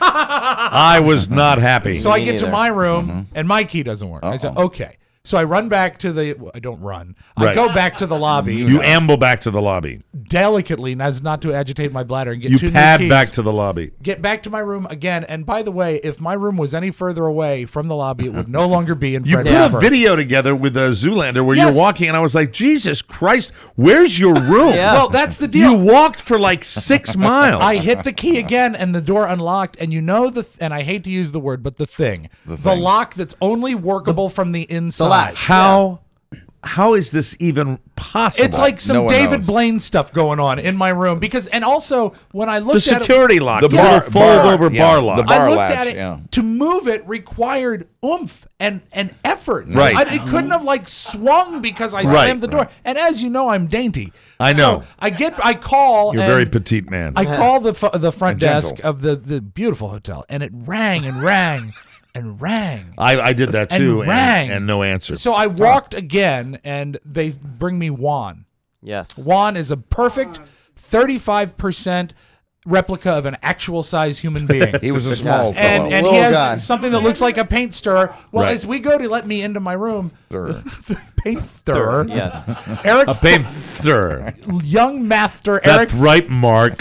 ah. I was not happy. So I Me get to neither. my room, and my key doesn't work. I said, okay. So I run back to the. well, I don't run. I Right. go back to the lobby. You amble back to the lobby. delicately, as not to agitate my bladder, and get You two new pad keys. back to the lobby. Get back to my room again. And by the way, if my room was any further away from the lobby, it would no longer be in You put Fredericksburg. a video together with uh, Zoolander where Yes. you're walking, and I was like, Jesus Christ, where's your room? Yeah. Well, that's the deal. You walked for like six miles. I hit the key again, and the door unlocked. And you know the, th- and I hate to use the word, but the thing, the, thing. lock that's only workable from the inside. latch. How how is this even possible? It's like some No one David knows. Blaine stuff going on in my room because, and also when I the looked at security it, lock, The the bar- fold bar- over yeah, bar lock. the bar I looked latch, at it yeah. to move it required oomph and and effort. Right. I, it couldn't have like swung because I Right. slammed the door. And as you know, I'm dainty. I know. So I get, I call. You're a and very petite man. I call the fu- the front And gentle. desk of the the beautiful hotel, and it rang and rang and rang. I, I did that And too, and, rang. and no answer. So I walked again, and they bring me Juan. Yes. Juan is a perfect thirty-five percent replica of an actual size human being. He was a small and fellow. and he Little has guy. something that looks like a paint stirrer. Well, Right. as we go to let me into my room, Sir. paint stirrer. Yes. Eric, a painter. young master Eric That's right, Mark.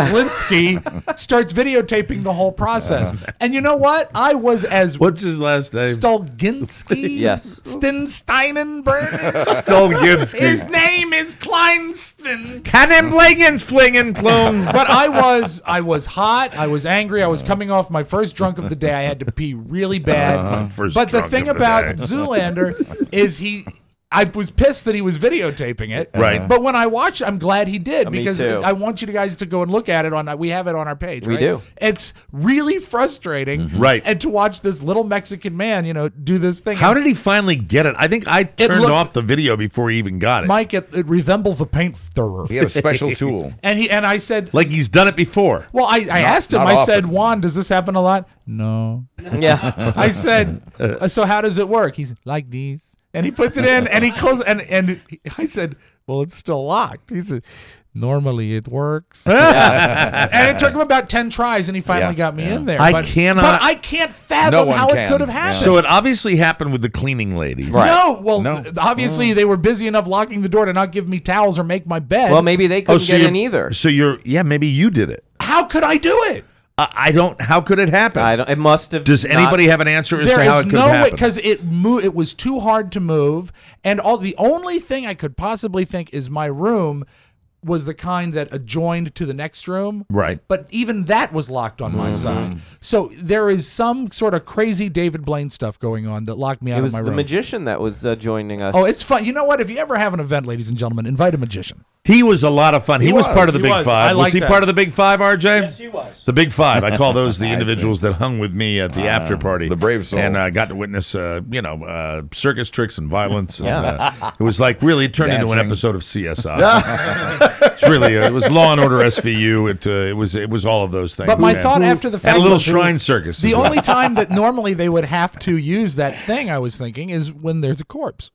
Stolinsky starts videotaping the whole process. And you know what? I was as What's his last name? Stolginski. Yes. Stinsteinenberg. Stolginski. His name is Kleinsten. Cannon blingen, flingen, plum. But I was I was hot. I was angry. I was coming off my first drunk of the day. I had to pee really bad. Uh-huh. First but the drunk thing of the about day. Zoolander is he. I was pissed that he was videotaping it. Right. But when I watched it, I'm glad he did Uh, me because too. I want you guys to go and look at it on. We have it on our page. We right? do. It's really frustrating. Right. And to watch this little Mexican man, you know, do this thing. How did he finally get it? I think I turned looked- off the video before he even got it. Mike? It, it resembles a paint stirrer. He had a special tool. And he and I said, like he's done it before. well, I, I asked him. not I said, often. Juan, does this happen a lot? No. Yeah. I said, uh, so how does it work? He's like these. And he puts it in and he closes and and I said, well, it's still locked. He said, normally it works. And it took him about ten tries and he finally Yeah, got me yeah. in there. I but, cannot- But I can't fathom No one how it can. could have Yeah. happened. So it obviously happened with the cleaning lady. No, well, No. obviously they were busy enough locking the door to not give me towels or make my bed. Well, maybe they Oh, couldn't so get you're- in either. So you're, yeah, maybe you did it. How could I do it? I, I don't, how could it happen? I don't. It must have. Does not- anybody have an answer as There to how is it could no have way happened? because it mo- It was too hard to move, and all the only thing I could possibly think is my room was the kind that adjoined to the next room. Right. But even that was locked on my side. So there is some sort of crazy David Blaine stuff going on that locked me out It was of my the room. magician that was uh, joining us. Oh, it's fun. You know what? If you ever have an event, ladies and gentlemen, invite a magician. He was a lot of fun. He, He was, was. part of the He Big was. Five. I was like he that. part of the Big Five, R J? Yes, he was. The Big Five. I call those the individuals that hung with me at the after party. the brave souls. And I uh, got to witness, uh, you know, uh, circus tricks and violence. And, Yeah. uh, it was like really it turned into an Dancing. episode of C S I. It's really, uh, it was Law and Order S V U. It, uh, it was it was all of those things. But my And- thought after the fact and a little was shrine circus. The as well. only time that normally they would have to use that thing, I was thinking, is when there's a corpse.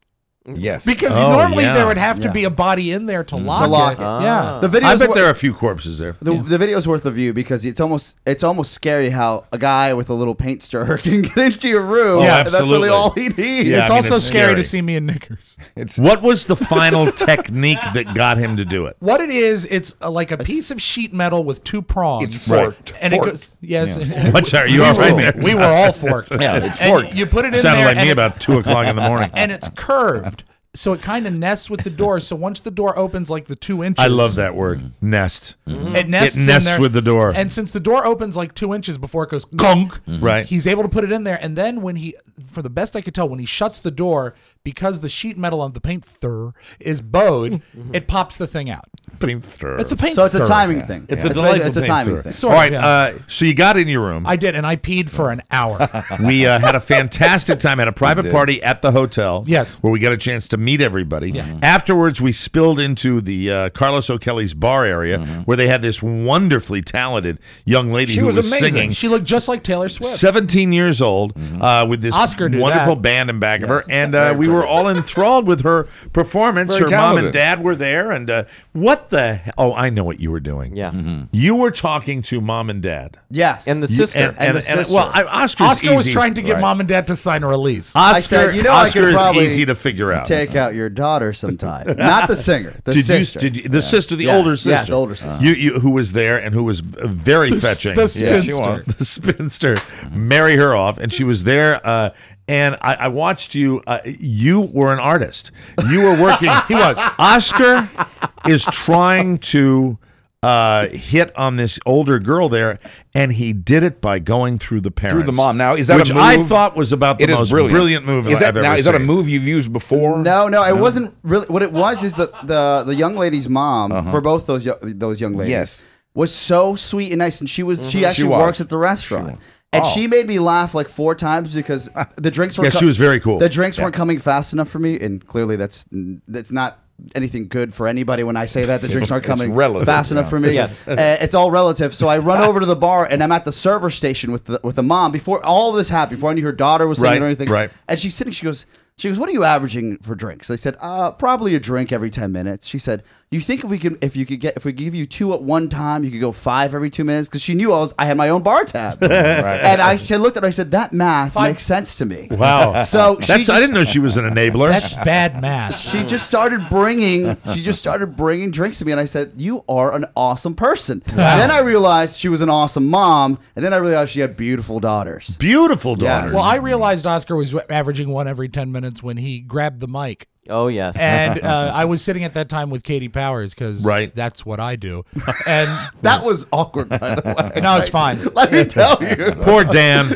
Yes. Because Oh, normally yeah. there would have to Yeah. be a body in there to lock To lock it. it. Yeah. The I videos bet were- there are a few corpses there. The, the video's worth the view because it's almost it's almost scary how a guy with a little paint stirrer can get into your room. Yeah, and that's really absolutely. all he needs. Yeah, It's I mean, also it's scary, scary. to see me in knickers. It's What was the final technique that got him to do it? What it is, it's uh, like a piece of sheet metal with two prongs. It's forked. And Forked. it goes, yes. What are you we all right were, there? we were all forked. Yeah, it's And forked. You put it in Sounded there like me and it- about two o'clock in the morning. and it's curved. So it kind of nests with the door. So once the door opens like the two inches. I love that word, nest. It nests, It nests in there. with the door. And since the door opens like two inches before it goes gunk, Right. he's able to put it in there. And then when he, for the best I could tell, when he shuts the door, because the sheet metal on the paint thur is bowed, it pops the thing out. It's a paint So it's a thur. timing thing. It's Yeah. a delightful It's a paint timing through. thing. Sort All of, right, yeah. uh, so you got in your room. I did, and I peed for an hour. We uh, had a fantastic time at a private did. party at the hotel. Yes. Where we got a chance to meet everybody. Yeah. Afterwards, we spilled into the uh, Carlos O'Kelly's bar area where they had this wonderfully talented young lady She who was was, amazing. singing. She looked just like Taylor Swift. seventeen years old, uh, with this Oscar did wonderful that. band in back of her, and uh, we were all enthralled with her performance. Very her mom talented. and dad were there, and uh, what the he- oh, I know what you were doing. Yeah. You were talking to mom and dad. Yes. And the You- sister. and, and, And the and- sister. well, I, Oscar's Oscar was easy. trying to get Right. mom and dad to sign a release. Oscar, I said, you know, I Oscar could is probably easy to figure out. take out your daughter sometime. Not the singer, the did sister. You, did you, the sister, the Yes, older yes, sister, the older sister. you, you, who was there and who was uh, very The s- fetching. the Yeah, she spinster. was. the spinster, marry her off, and she was there. Uh, and I, I watched you. Uh, you were an artist. You were working. he was. Oscar is trying to uh, hit on this older girl there, and he did it by going through the parents. Through the mom. Now, is that which a move? I thought was about the It is most brilliant. brilliant move Is that, I've now, ever is that a seen. move you've used before? No, no, it wasn't really. What it was is the the the young lady's mom for both those yo- those young ladies Yes. was so sweet and nice, and she was she actually was. works at the restaurant. And Oh. she made me laugh like four times because the drinks were. Yeah, she was very cool. The drinks Yeah. weren't coming fast enough for me, and clearly that's that's not anything good for anybody when I say that the drinks aren't It's coming relative, fast enough yeah. for me. Yes. Uh, it's all relative. So I run over to the bar and I'm at the server station with the with the mom before all of this happened. Before I knew her daughter was singing Right, or anything. right. And she's sitting. She goes. She goes, "What are you averaging for drinks?" I said, "Uh, probably a drink every ten minutes." She said, "You think if we can, if you could get, if we give you two at one time, you could go five every two minutes?" Because she knew I was, I had my own bar tab, and I said, looked at her, I said, "That math Five- makes sense to me." Wow. So she That's. just, I didn't know she was an enabler. That's bad math. she just started bringing, she just started bringing drinks to me, and I said, "You are an awesome person." Then I realized she was an awesome mom, and then I realized she had beautiful daughters. Beautiful Yes. daughters. Well, I realized Oscar was averaging one every ten minutes when he grabbed the mic. Oh, yes. And uh, I was sitting at that time with Katie Powers because Right. that's what I do. And That was awkward, by the way. no, it's fine. Let me tell you. Poor Dan.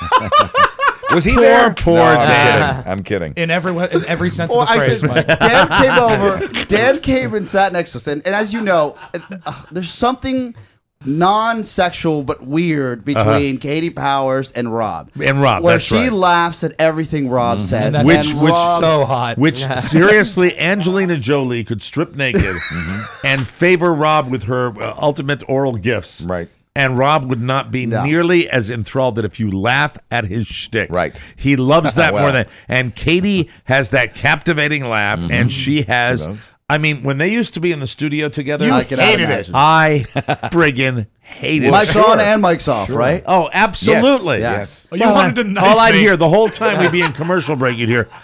Was he Poor, there? poor no, I'm Dan. kidding. I'm kidding. In every in every sense Well, of the I phrase, said, Mike. Dan came over. Dan came and sat next to us, and, and as you know, uh, there's something non-sexual but weird between Katie Powers and Rob. And Rob, where that's she right. laughs at everything Rob says, And and that's Which- then which- Rob, so hot. Which seriously, Angelina Jolie could strip naked and favor Rob with her uh, ultimate oral gifts. Right. And Rob would not be No. nearly as enthralled that if you laugh at his shtick. Right. He loves that Well. more than. And Katie has that captivating laugh, and she has. does. I mean, when they used to be in the studio together, I cannot hated it. imagine. I friggin' hated Mike's it. on and Mike's off, right? Oh, absolutely. Yes. Oh, you wanted to knife All I'd me. hear the whole time we'd be in commercial break, you'd hear.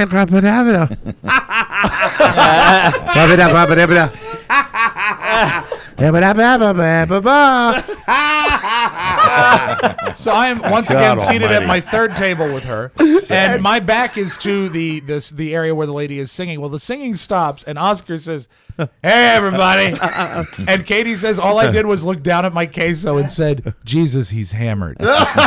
So I am once God again seated almighty. at my third table with her, and my back is to the this the area where the lady is singing. Well, the singing stops, and Oscar says, "Hey, everybody!" And Katie says, "All I did was look down at my queso and said, Jesus, he's hammered."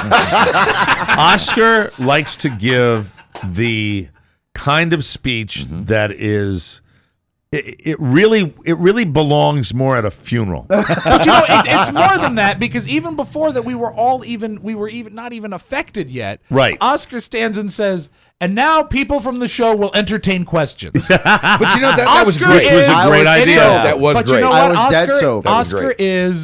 Oscar likes to give the kind of speech that is it, it really it really belongs more at a funeral. But you know, it, it's more than that, because even before that, we were all even we were even not even affected yet. Right. Oscar stands and says, "And now people from the show will entertain questions." But you know, that, that was Oscar great. Which was a is- great it idea. is- That was but great. you know I what? was Oscar, dead sober. That was Oscar great. is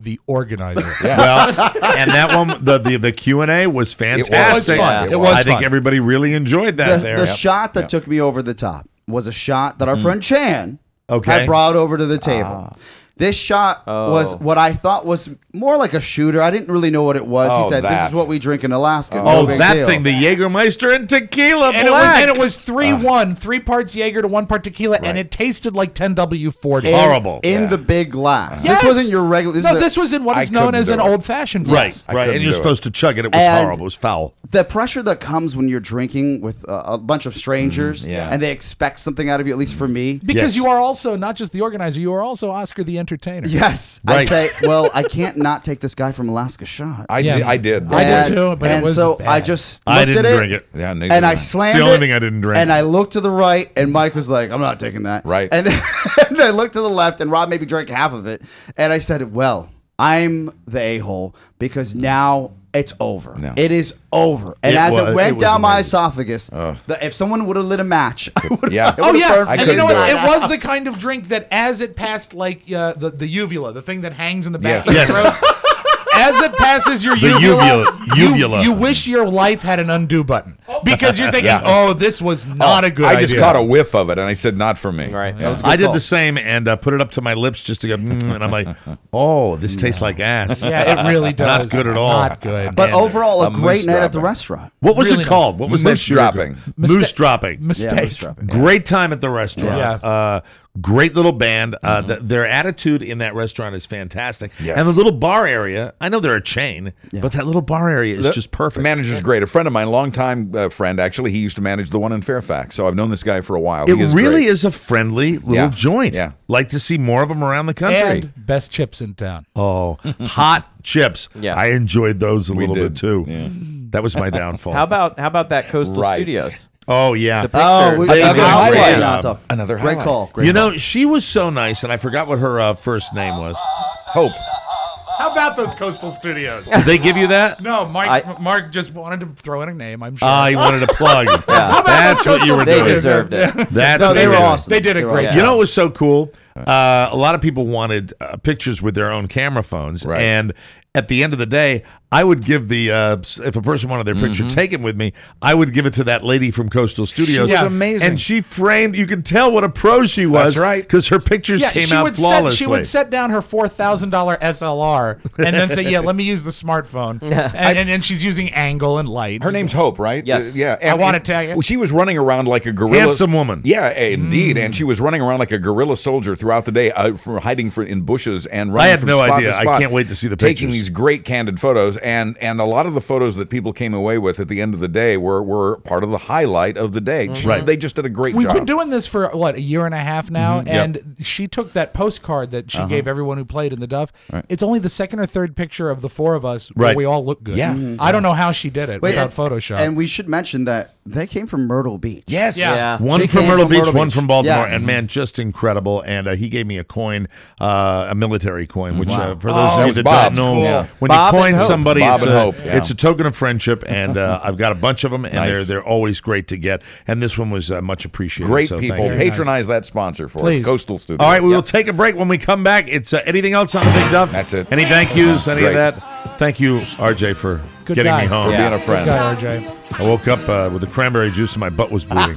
the organizer. Well, and that one, the the, the Q and A was fantastic. It was fun. I It was think fun. everybody really enjoyed that The, there. the Yep. shot that Yep. took me over the top was a shot that our friend Chan Okay. had brought over to the table. This shot was Oh. what I thought was more like a shooter. I didn't really know what it was. Oh, he said, "This that. is what we drink in Alaska." Oh, No big that deal. thing, the Jägermeister and tequila And it, was, black. and it was three one, three parts Jaeger to one part tequila, and it tasted like ten W forty. In- horrible. in Yeah. the big glass. Yes. This wasn't your regular. This No, is a- this was in what I is known couldn't as do an it. old fashioned right, glass. I right. couldn't And you're do it. supposed to chug it. It was And- horrible. It was foul. the pressure that comes when you're drinking with uh, a bunch of strangers, yeah. and they expect something out of you. At least for me, Because Yes. you are also not just the organizer, you are also Oscar the entertainer. yes, I Right. say, well, I can't not take this guy from Alaska shot. I Yeah. did. I did. I did And- too, but it and was so bad. I just I looked didn't at it, drink it. Yeah, neither and did I slammed It's the only it, thing I didn't drink. And I looked to the right, and Mike was like, "I'm not taking that." Right. And then and I looked to the left, and Rob maybe drank half of it, and I said, "Well, I'm the a-hole because now it's over. No. It is over." And It as was- it it went was down my amazing. esophagus, the, if someone would have lit a match, I would have. Yeah. Oh yeah, I and you know couldn't what? do It it. was the kind of drink that, as it passed, like uh, the the uvula, the thing that hangs in the back Yes. of your Yes. throat. As it passes your The uvula, uvula- you, uvula. you wish your life had an undo button because you're thinking, Yeah. "Oh, this was not Oh, a good I idea." just caught a whiff of it, and I said, "Not for me." Right. Yeah. I did call. the same and uh, put it up to my lips just to go, mm, and I'm like, oh, this tastes like ass. Yeah, it really does. Not good at all. Not good. But And overall, a, a great moose night at the dropping. restaurant. What was Really it called? What was that Moose shooter? dropping. Moose Mista- dropping. Mistake. Yeah, moose dropping. Great time at the restaurant. Yeah. Uh, great little band. Uh, th- their attitude in that restaurant is fantastic. Yes. And the little bar area, I know they're a chain, but that little bar area is The just perfect. Manager's great. A friend of mine, longtime uh, friend, actually, he used to manage the one in Fairfax. So I've known this guy for a while. it He is really great. is a friendly little Yeah. joint. Yeah. Like to see more of them around the country. And best chips in town. Oh, hot chips. Yeah. I enjoyed those a We little did. bit too. Yeah. That was my downfall. How about how about that Coastal Right. Studios? Oh, yeah. The picture. Oh, we, They another did a highlight. great Yeah, job. top. Another great highlight. call. Great You call. know, she was so nice, and I forgot what her uh, first name was. Hope. How about those Coastal Studios? Did they give you that? No, Mike. I- Mark just wanted to throw in a name. I'm sure. Ah, you wanted a plug. about That's those what you were Coastal They doing. deserved it. That's No, what they you were did. awesome. They did a They were great awesome. You know what was so cool? Uh, a lot of people wanted uh, pictures with their own camera phones, Right. and at the end of the day, I would give the uh, if a person wanted their picture taken with me, I would give it to that lady from Coastal Studios. was amazing. and she framed. You can tell what a pro she was. That's right. because her pictures Yeah, came she out would set, flawlessly. she would set down her four thousand dollar S L R and then say, "Yeah, let me use the smartphone." and, and and she's using angle and light. Her name's Hope, right? Yes. Uh, yeah. I wanna tell you. Well, she was running around like a gorilla. Handsome woman. Yeah, indeed. And she was running around like a guerrilla soldier throughout the day, uh, for hiding for, in bushes and running had from no spot idea. to I spot, can't wait to see the taking pictures. these great candid photos. And and a lot of the photos that people came away with at the end of the day were, were part of the highlight of the day. She- Right. They just did a great We've job. been doing this for what, a year and a half now, Yep. and she took that postcard that she gave everyone who played in the Duff. It's only the second or third picture of the four of us where Right. we all look good. Yeah. Mhm. I don't know how she did it Wait, without and- Photoshop. And we should mention that they came from Myrtle Beach. Yes. Yeah. Yeah. One She from came Myrtle from Beach, Myrtle one Beach. from Baltimore, Yes. and man, just incredible. And uh, he gave me a coin, uh, a military coin, which uh, for those Oh, of that you was that Bob. don't know, Cool. Yeah. when Bob you and coin Hope. somebody, Bob it's, and a, Hope, yeah. it's a token of friendship, and uh, I've got a bunch of them, and Nice. they're they're always great to get. And this one was uh, much appreciated. Great so thank people. you. Patronize that sponsor for Please. us, Coastal Studios. All right, we will take a break. When we come back, it's uh, anything else on the Big Duff? That's it. Any thank yous? Any Great. of that? Thank you, R J, for Good getting guy. me home. For Yeah. being a Good friend. guy, R J. I woke up uh, with the cranberry juice and my butt was bleeding.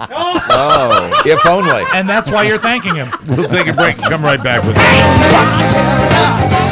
Oh. If only. And that's why you're thanking him. We'll take a break and come right back with it.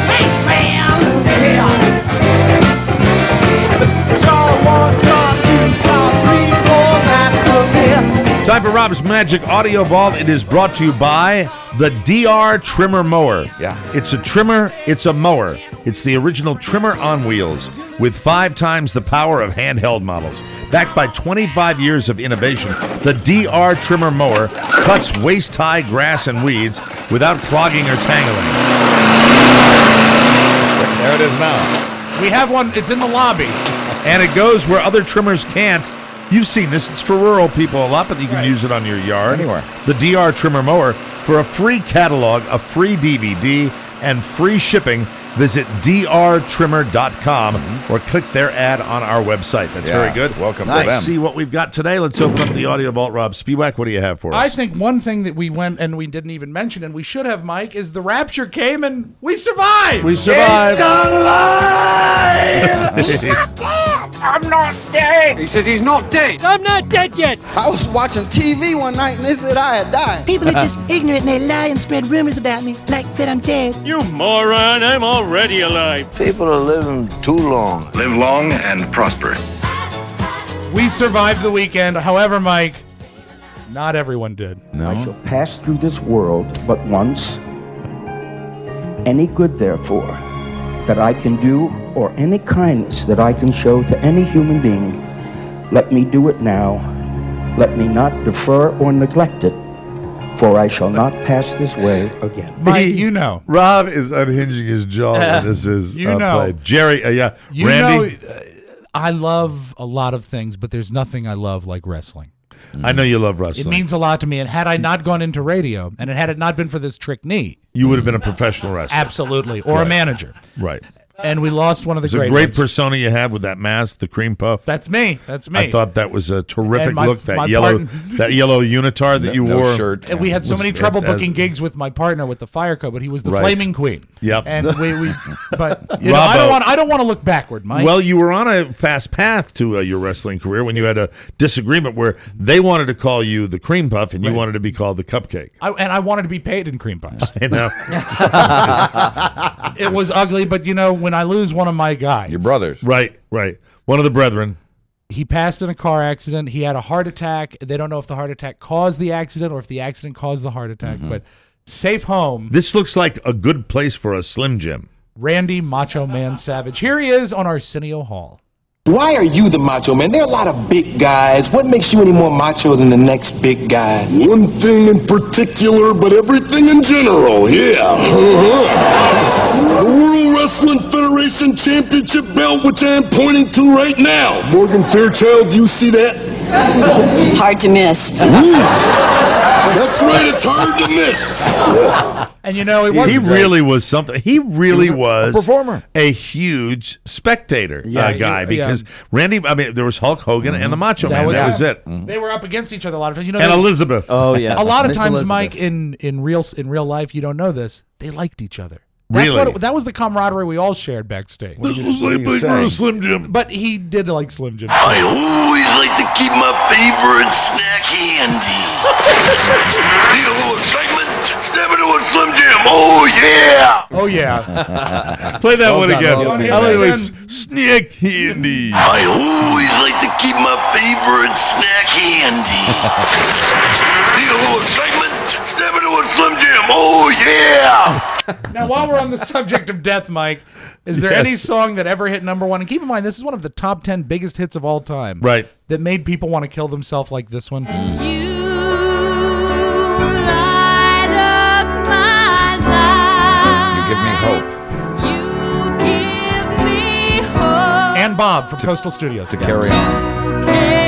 Time for Rob's Magic Audio Vault. It is brought to you by the D R Trimmer Mower. Yeah. It's a trimmer, it's a mower. It's the original trimmer on wheels with five times the power of handheld models. Backed by twenty-five years of innovation, the D R Trimmer Mower cuts waist-high grass and weeds without clogging or tangling. There it is now. We have one. It's in the lobby. And it goes where other trimmers can't. You've seen this. It's for rural people a lot, but you can use it on your yard. Anywhere. The D R Trimmer Mower for a free catalog, a free D V D, and free shipping. Visit d r trimmer dot com or click their ad on our website. That's Yeah, very good. welcome to Let's them. see what we've got today. Let's open up the audio vault. Rob Spiewak, what do you have for us? I think one thing that we went and we didn't even mention, and we should have, Mike, is the rapture came and we survived. We survived. It's alive. He's not dead. I'm not dead. He says he's not dead. I'm not dead yet. I was watching T V one night and they said I had died. People are just ignorant and they lie and spread rumors about me, like that I'm dead. You moron, I'm already alive. People are living too long. Live long and prosper. We survived the weekend. However, Mike, not everyone did. No. I shall pass through this world but once. Any good, therefore, that I can do, or any kindness that I can show to any human being, let me do it now. Let me not defer or neglect it, for I shall not pass this way again. Mike, you know. Rob is unhinging his jaw when this is You uh, know. played. Jerry, uh, yeah. You Randy? know, uh, I love a lot of things, but there's nothing I love like wrestling. I know you love wrestling. It means a lot to me. And had I not gone into radio, and had it not been for this trick knee, you would have been a professional wrestler. absolutely, or Right. a manager. Right. And we lost one of the It's a great great ones. persona you had with that mask, the cream puff. That's me. That's me. I thought that was a terrific And my- look. That my yellow, partner- that yellow unitard that No- you no wore. shirt. And we had so was many trouble fantastic. booking gigs with my partner with the fire code, but he was the Right. flaming queen. Yep. And we, we but you know, I Robbo. don't want I don't want to look backward, Mike. Well, you were on a fast path to uh, your wrestling career when you had a disagreement where they wanted to call you the cream puff and you Right. wanted to be called the cupcake. I, and I wanted to be paid in cream puffs. I know. It was ugly, but you know, when I lose one of my guys, Your brothers. Right, right. One of the brethren. he passed in a car accident. He had a heart attack. They don't know if the heart attack caused the accident or if the accident caused the heart attack. Mm-hmm. But safe home, This looks like a good place for a Slim Jim. Randy Macho Man Savage. Here he is on Arsenio Hall. Why are you the macho man? There are a lot of big guys. What makes you any more macho than the next big guy? One thing in particular, but everything in general, yeah. The World Wrestling Federation Championship belt, which I am pointing to right now. Morgan Fairchild, do you see that? Hard to miss. That's right, it's hard to miss. And you know, it He, was he really was something. He really He was was, a- a performer. a huge spectator Yeah, uh, he- guy yeah. because Randy. I mean, there was Hulk Hogan and the Macho That Man. was- that yeah. was it. They were up against each other a lot of times. You know, And they- Elizabeth. Oh yeah. a lot of Miss times, Elizabeth. Mike, in in real in real life, you don't know this. They liked each other. That's Really? what it, that was the camaraderie we all shared backstage. This was what are like you big for a saying? Slim Jim. But he did like Slim Jim. I always like to keep my favorite snack handy. Need a little excitement? Step into a Slim Jim. Oh, yeah. Oh yeah. Play that Well one done, again. well done. I like the way it's snack handy. I always like to keep my favorite snack handy. Need a little excitement? Step into a Slim Jim. Oh, yeah. Now, while we're on the subject of death, Mike, is there Yes. any song that ever hit number one? And keep in mind, this is one of the top ten biggest hits of all time. Right. That made people want to kill themselves like this one. You give me hope And Bob from Coastal Studios. to carry on.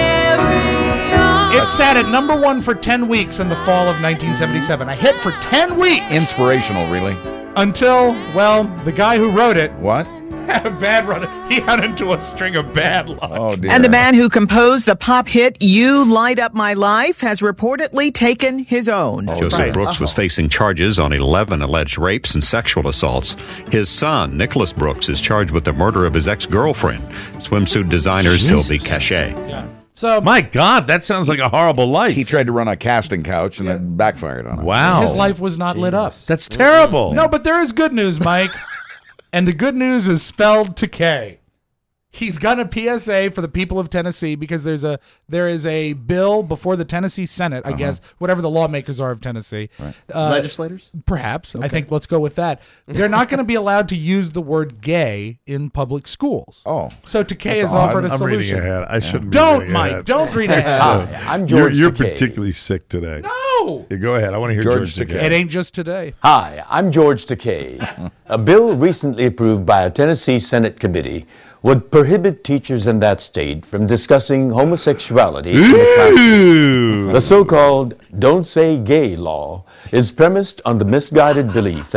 It sat at number one for ten weeks in the fall of nineteen seventy-seven. A hit for ten weeks. Inspirational, really. Until, well, the guy who wrote it What? had a bad run. He got into a string of bad luck. Oh, dear. And the man who composed the pop hit You Light Up My Life has reportedly taken his own. Joseph right. Brooks was facing charges on eleven alleged rapes and sexual assaults. His son, Nicholas Brooks, is charged with the murder of his ex-girlfriend, swimsuit designer Sylvie Cachet. Yeah. So, My God, that sounds like a horrible life. He tried to run a casting couch and it backfired on him. Wow. his life was not lit up. That's terrible. No, but there is good news, Mike. And the good news is spelled to K. He's got a P S A for the people of Tennessee because there's a there is a bill before the Tennessee Senate, I Uh-huh. guess, whatever the lawmakers are of Tennessee. Uh, Legislators? Perhaps. I think let's go with that. They're not going to be allowed to use the word gay in public schools. Oh. So Takei That's has odd. offered a I'm solution. reading ahead. I shouldn't be Don't, reading Mike. ahead. Don't read ahead. Hi, I'm You're, George you're Takei. particularly sick today. No. Yeah, go ahead. I want to hear George George, Takei. It ain't just today. Hi, I'm George Takei. A bill recently approved by a Tennessee Senate committee would prohibit teachers in that state from discussing homosexuality in the classroom. The so-called Don't Say Gay law is premised on the misguided belief that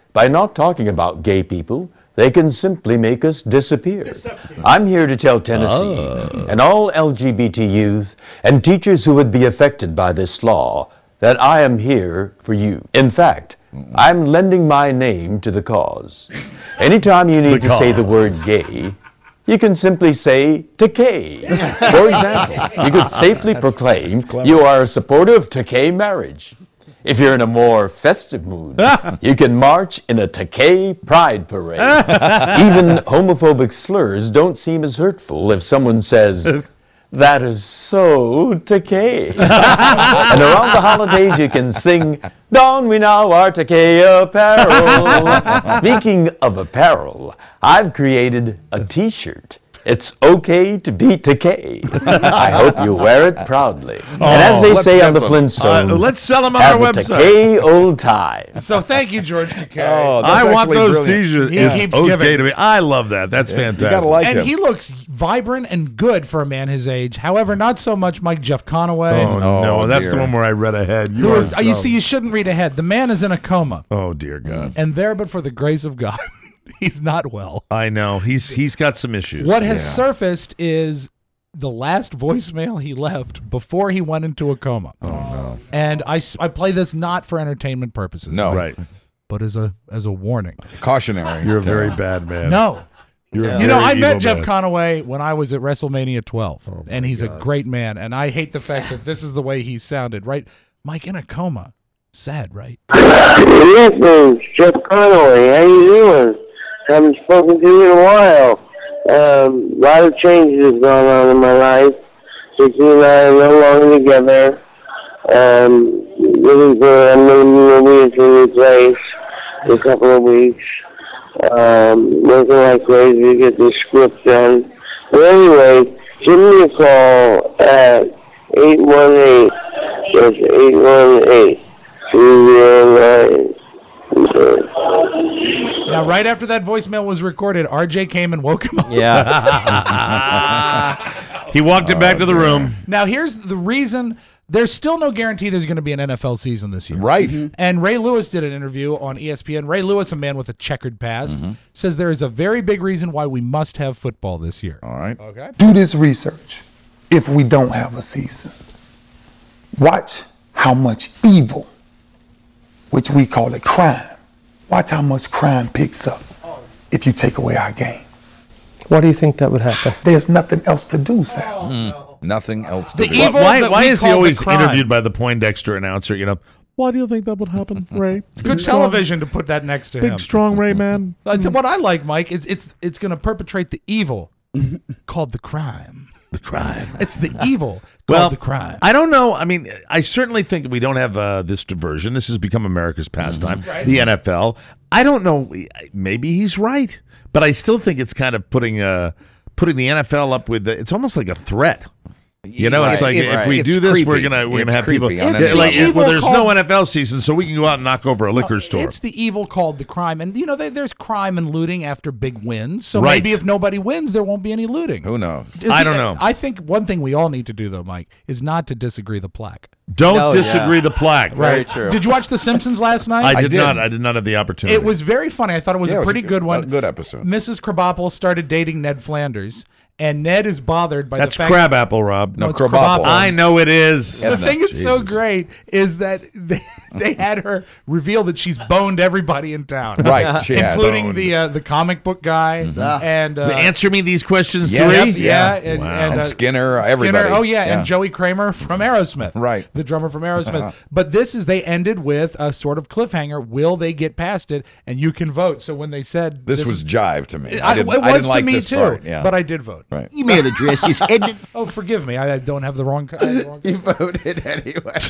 By not talking about gay people, they can simply make us disappear. I'm here to tell Tennessee Oh. and all L G B T youth and teachers who would be affected by this law that I am here for you. In fact, I'm lending my name to the cause. Anytime you need The to say the cause. word gay, you can simply say Takei. For example, you could safely proclaim you are a supporter of Takei marriage. If you're in a more festive mood, you can march in a Takei pride parade. Even homophobic slurs don't seem as hurtful if someone says, "That is so Takei." And around the holidays, you can sing, "Don we now our Takei apparel." Speaking of apparel, I've created a t-shirt. It's okay to be Takei. I hope you wear it proudly. and as they let's say get on the them. Flintstones, Uh, let's sell them on have our a website. Takei old time. So thank you, George Takei. Oh, that's I want actually those brilliant. t-shirts. He It's keeps okay giving. to me. I love that. That's fantastic. You gotta like and him. he looks vibrant and good for a man his age. However, not so much Mike Jeff Conaway. Oh, no, Oh, that's the dear. one where I read ahead. You, Who are is- in you trouble. see, you shouldn't read ahead. The man is in a coma, Oh dear God. and there, but for the grace of God, he's not well. I know. He's he's got some issues. What has Yeah. surfaced is the last voicemail he left before he went into a coma. Oh no! And I, s- I play this not for entertainment purposes. No. Right. but as a as a warning. Cautionary. You're a very bad man. No. You're a You know, very I met evil Jeff man. Conaway when I was at WrestleMania twelve, Oh, and he's a great man. And I hate the fact that this is the way he sounded. Right, Mike in a coma, sad, right? Yes, it's Jeff Conaway. How you doing? Haven't spoken to you in a while. Um, a lot of changes have gone on in my life. Vicky and I are no longer together. Um, living for, I'm going to move to a new place in a couple of weeks. Um, working like crazy to get this script done. But anyway, give me a call at eight one eight. That's eight one eight. two zero nine. Now, right after that voicemail was recorded, R J came and woke him up. He walked him back to the room. Now, here's the reason. There's still no guarantee there's going to be an N F L season this year. Right. Mm-hmm. And Ray Lewis did an interview on E S P N. Ray Lewis, a man with a checkered past, Mm-hmm. says there is a very big reason why we must have football this year. All right. Okay. Do this research if we don't have a season. Watch how much evil, which we call it crime, watch how much crime picks up if you take away our game. Why do you think that would happen? There's nothing else to do, Sal. Mm. Nothing else to The do. evil Why, that why we is he call the always crime. interviewed by the Poindexter announcer? You know, why do you think that would happen, Ray? It's good television to put that next to Big, him. strong Ray man. I th- What I like, Mike, is it's it's going to perpetrate the evil called the crime. The crime. It's the evil called Well, the crime. I don't know. I mean, I certainly think we don't have uh, this diversion. This has become America's pastime, Right. the N F L. I don't know. Maybe he's right, but I still think it's kind of putting uh, putting the N F L up with. The, it's almost like a threat. You know, it's, It's- like it's- if we it's do this, we're creepy. gonna we're It's gonna have people. creepy on It's N F L. the Like, evil well, there's no called- N F L season, so we can go out and knock over a liquor store. It's the evil called the crime. And, you know, they, there's crime and looting after big wins. So Right. maybe if nobody wins, there won't be any looting. Who knows? Is I it- don't know. I think one thing we all need to do, though, Mike, is not to disagree the plaque. Don't No, disagree yeah. the plaque. Very true. Did you watch The Simpsons last night? I did, did. not. I did not have the opportunity. It was very funny. I thought it was Yeah, a it was pretty a good, good- one. a good episode. Missus Krabappel started dating Ned Flanders, and Ned is bothered by That's the fact crabapple, Rob. No, No, it's Krabappel. Krabappel. I know it is. The Edna, thing that's so Jesus. great is that they, they had her reveal that she's boned everybody in town, Right, she had. including Boned. the uh, the comic book guy Ah. and uh, Answer me these questions Yes, three. yeah, yeah. and, Wow. and, And uh, Skinner, Skinner, everybody. oh yeah, Yeah. and Joey Kramer from Aerosmith, Right. the drummer from Aerosmith. Uh-huh. But this is they ended with a sort of cliffhanger. Will they get past it? And you can vote. So when they said This, was is, jive to me. I, I didn't, it was I didn't to like me this too, part. Yeah. but I did vote. Right. Email address is Edna. Oh, forgive me, I, I don't have the wrong. co- I have the wrong He voted anyway.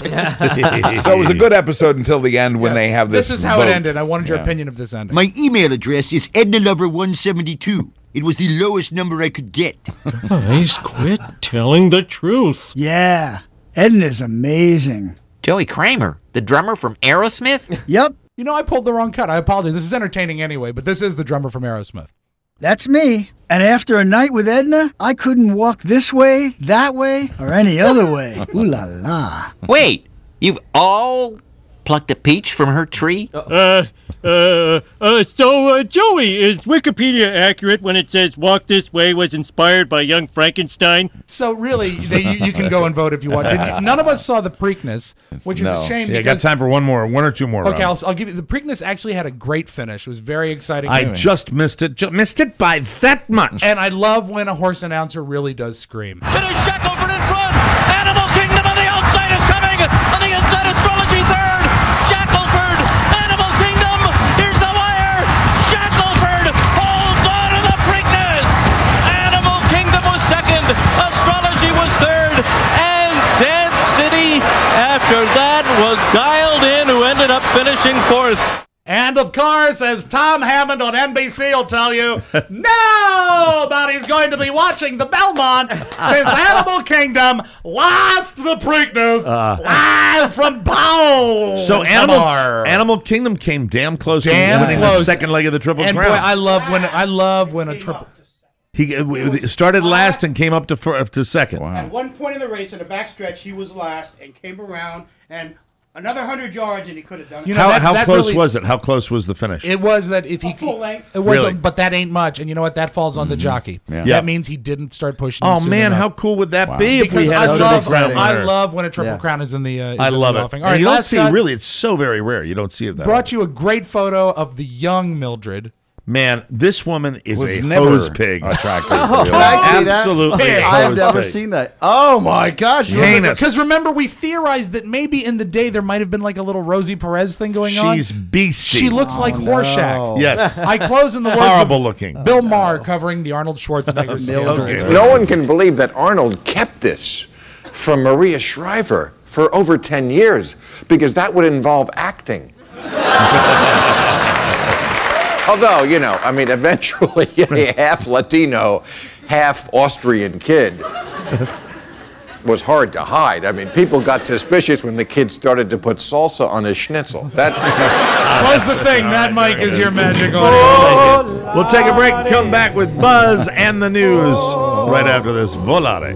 So it was a good episode until the end when Yeah. they have this. This is how vote. it ended. I wanted your Yeah. opinion of this ending. My email address is Edna Lover one seventy-two. It was the lowest number I could get. Please quit telling the truth. Yeah, Edna's amazing. Joey Kramer, the drummer from Aerosmith? Yep, You know, I pulled the wrong cut. I apologize. This is entertaining anyway, but this is the drummer from Aerosmith. that's me. And after a night with Edna, I couldn't walk this way, that way, or any other way. Ooh la la. Wait, you've all plucked a peach from her tree? Uh, uh, uh, so, uh, Joey, is Wikipedia accurate when it says Walk This Way was inspired by Young Frankenstein? So really, they, you, you can go and vote if you want. Did you, none of us saw the Preakness, which is No. a shame. Yeah, got because, time for one more, one or two more. Okay, Rob. I'll, I'll give you. The Preakness actually had a great finish. It was very exciting. I viewing. just missed it. Ju- missed it by that much. And I love when a horse announcer really does scream. Finish Shackelford in front. Animal Kingdom on the outside is coming. On the inside, Astrology third. Shackelford. Animal Kingdom. Here's the wire. Shackelford holds on to the Preakness. Animal Kingdom was second. Astrology was third. And Dead City, after that, was dialed in, who ended up finishing fourth. And of course, as Tom Hammond on N B C will tell you, nobody's going to be watching the Belmont since Animal Kingdom lost the Preakness Uh. live from Bow. So Animal Animal Kingdom came damn close Damn to winning close. the second leg of the Triple And boy, Crown. I love when I love when a triple. he uh, w- started last and came up to fir- to second. At one point in the race, in the backstretch, he was last and came around and another hundred yards, and he could have done it. You know, how that- how that close really- was it? How close was the finish? It was that if he full length. it was, Really? but that ain't much. And you know what? That falls on the jockey. Yeah. That Yeah. means he didn't start pushing. him Oh soon man, enough. how cool would that be if Because we I had a love, Triple Crown I winner? love when a triple Yeah. crown is in the. Uh, is I in love the it. offing. And All right, you don't last see cut. really. It's so very rare. You don't see it that way. Brought you a great photo of the young Mildred. Man, this woman is Was a never hose pig. attractive, Oh, really. can I see that? Absolutely, Hey, a I have hose never pig. seen that. Oh my gosh! Because remember, we theorized that maybe in the day there might have been like a little Rosie Perez thing going on. She's beastie. She looks like Oh, Horseshack. no. Yes. I close in the words Horrible of looking. Bill Maher covering the Arnold Schwarzenegger scandal. Okay. No one can believe that Arnold kept this from Maria Shriver for over ten years, because that would involve acting. Although, you know, I mean, eventually a half Latino, half Austrian kid was hard to hide. I mean, people got suspicious when the kid started to put salsa on his schnitzel. That Close the thing. That mic is your magic audio. We'll take a break and come back with Buzz and the news right after this. Volare.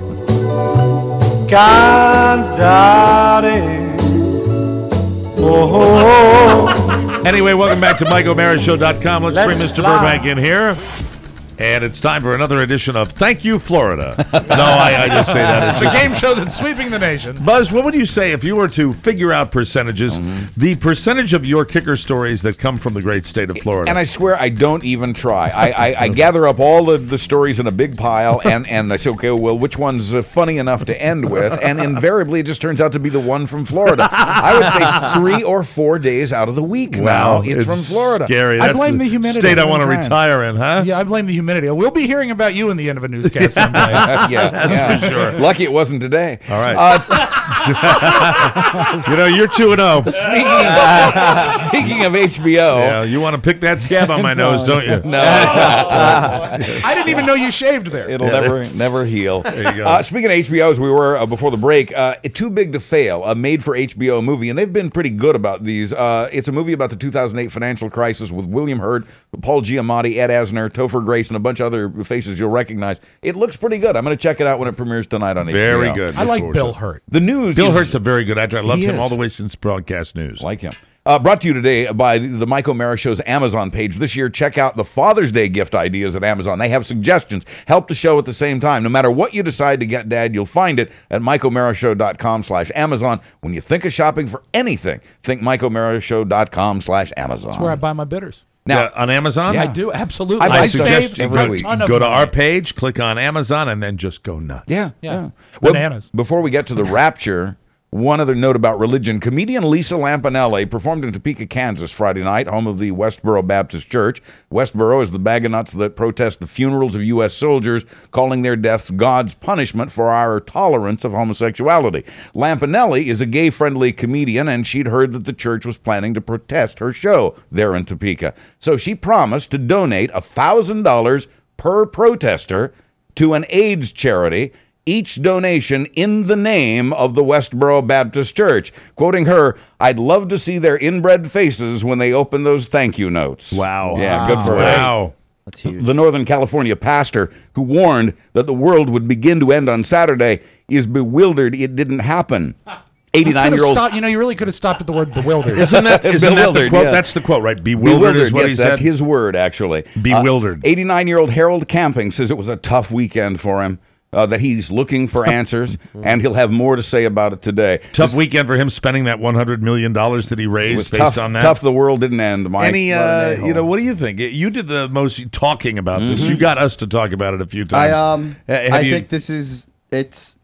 Anyway, welcome back to Mike O'Mara Show dot com. Let's, Let's bring Mister fly. Burbank in here. And it's time for another edition of Thank You, Florida. No, I, I just say that. It's The just- game show that's sweeping the nation. Buzz, what would you say if you were to figure out percentages, the percentage of your kicker stories that come from the great state of Florida? And I swear I don't even try. I, I, I gather up all the, the stories in a big pile, and, and I say, okay, well, which one's uh, funny enough to end with? And invariably, it just turns out to be the one from Florida. I would say three or four days out of the week Wow, now, it's, it's from Florida. scary. I That's blame the the humidity. state I I've been want to trying. retire in, huh? Yeah, I blame the humidity. We'll be hearing about you in the end of a newscast someday. yeah, yeah. for sure. Lucky it wasn't today. All right. Uh, You know, you're two and oh. speaking, speaking of H B O, Yeah, you want to pick that scab on my nose, don't you? no, I didn't even know you shaved there. it'll Yeah. never never heal. There you go. Uh, speaking of H B O, as we were uh, before the break, uh, Too Big to Fail, a made-for-H B O movie, and they've been pretty good about these. Uh, it's a movie about the two thousand eight financial crisis with William Hurt, Paul Giamatti, Ed Asner, Topher Grace, and a bunch of other faces you'll recognize. It looks pretty good. I'm going to check it out when it premieres tonight on H B O. Very good. I Look like forward Bill to it. Hurt. The news Bill is, Hurt's a very good actor. I loved He him is. all the way since Broadcast News. like him. Uh, brought to you today by the, the Mike O'Mara Show's Amazon page. This year, check out the Father's Day gift ideas at Amazon. They have suggestions. Help the show at the same time. No matter what you decide to get, Dad, you'll find it at Mike O'Mara Show dot com slash Amazon. When you think of shopping for anything, think Mike O'Mara Show dot com slash Amazon. That's where I buy my bitters. Now, Yeah, on Amazon? Yeah. I do, absolutely. I buy I I stuff suggest saved you every a week. ton of go to money. our page, click on Amazon, and then just go nuts. Yeah, Yeah. Well, Bananas. before we get to the rapture, one other note about religion. Comedian Lisa Lampanelli performed in Topeka, Kansas Friday night, home of the Westboro Baptist Church. Westboro is the bag of nuts that protest the funerals of U S soldiers, calling their deaths God's punishment for our tolerance of homosexuality. Lampanelli is a gay-friendly comedian, and she'd heard that the church was planning to protest her show there in Topeka. So she promised to donate one thousand dollars per protester to an AIDS charity, each donation in the name of the Westboro Baptist Church. Quoting her, "I'd love to see their inbred faces when they open those thank you notes." Wow. Yeah, good for her. Wow. That's huge. The Northern California pastor who warned that the world would begin to end on Saturday is bewildered it didn't happen. eighty-nine-year-old. You know, you really could have stopped at the word bewildered. Isn't that, isn't that the Bewildered, quote? yeah. That's the quote, right? Bewildered, is what yes, he that's said. his word, actually. Bewildered. Uh, eighty-nine-year-old Harold Camping says it was a tough weekend for him, uh, that he's looking for answers, and he'll have more to say about it today. Tough This- weekend for him spending that one hundred million dollars that he It raised was based tough, on that. tough the world didn't end, Mike. Any, uh, you know, what do you think? You did the most talking about this. Mhm. You got us to talk about it a few I times. um Uh, have I you- think this is it's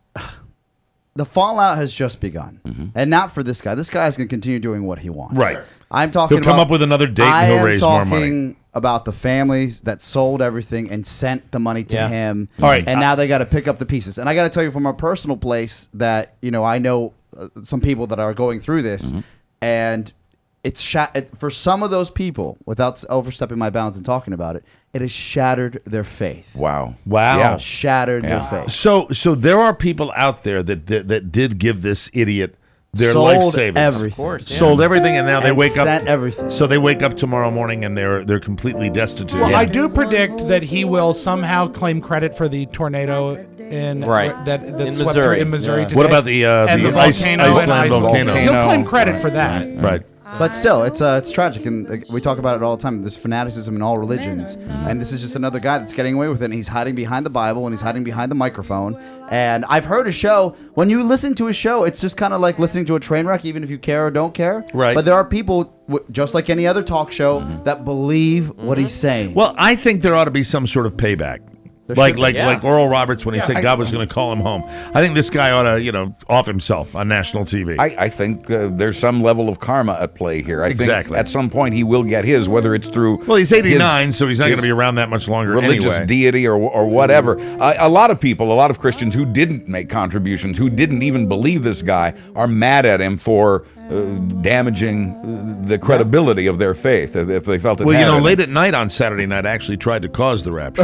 the fallout has just begun, and not for this guy. This guy is going to continue doing what he wants. Right. I'm talking. He'll come about, up with another date and I he'll am raise more talking money. about the families that sold everything and sent the money to Yeah. him. All right. and now they got to pick up the pieces. And I got to tell you from a personal place that you know I know uh, some people that are going through this, and it's shat- it, for some of those people, without overstepping my bounds and talking about it, it has shattered their faith. Wow. Wow. Yeah. Shattered their faith. So, so there are people out there that that, that did give this idiot their Sold life savings. everything. Of course, yeah. Sold everything, and now they And wake up. sent everything. So they wake up tomorrow morning and they're they're completely destitute. Well, I do predict that he will somehow claim credit for the tornado in Right. that that In swept Missouri. through in Missouri Yeah. today. What about the, uh, and the the, ice- volcano in Iceland Iceland? volcano? He'll claim credit Right. for that. Right. But still, it's uh, it's tragic, and uh, we talk about it all the time. There's fanaticism in all religions, and this is just another guy that's getting away with it. And he's hiding behind the Bible, and he's hiding behind the microphone. And I've heard his show. When you listen to his show, it's just kind of like listening to a train wreck, even if you care or don't care. Right. But there are people, w- just like any other talk show, that believe what he's saying. Well, I think there ought to be some sort of payback. There Like should be. like Yeah. like Oral Roberts when he Yeah, said I- God was going to call him home. I think this guy ought to, you know, off himself on national T V. I, I think uh, there's some level of karma at play here. I Exactly. think at some point he will get his, whether it's through. Well, he's eighty-nine, his- so he's not going to his be around that much longer religious anyway. deity or or whatever. Uh, a lot of people, a lot of Christians who didn't make contributions, who didn't even believe this guy, are mad at him for uh, damaging uh, the credibility of their faith if, if they felt it. Well, you had know, any. late at night on Saturday night, I actually tried to cause the rapture.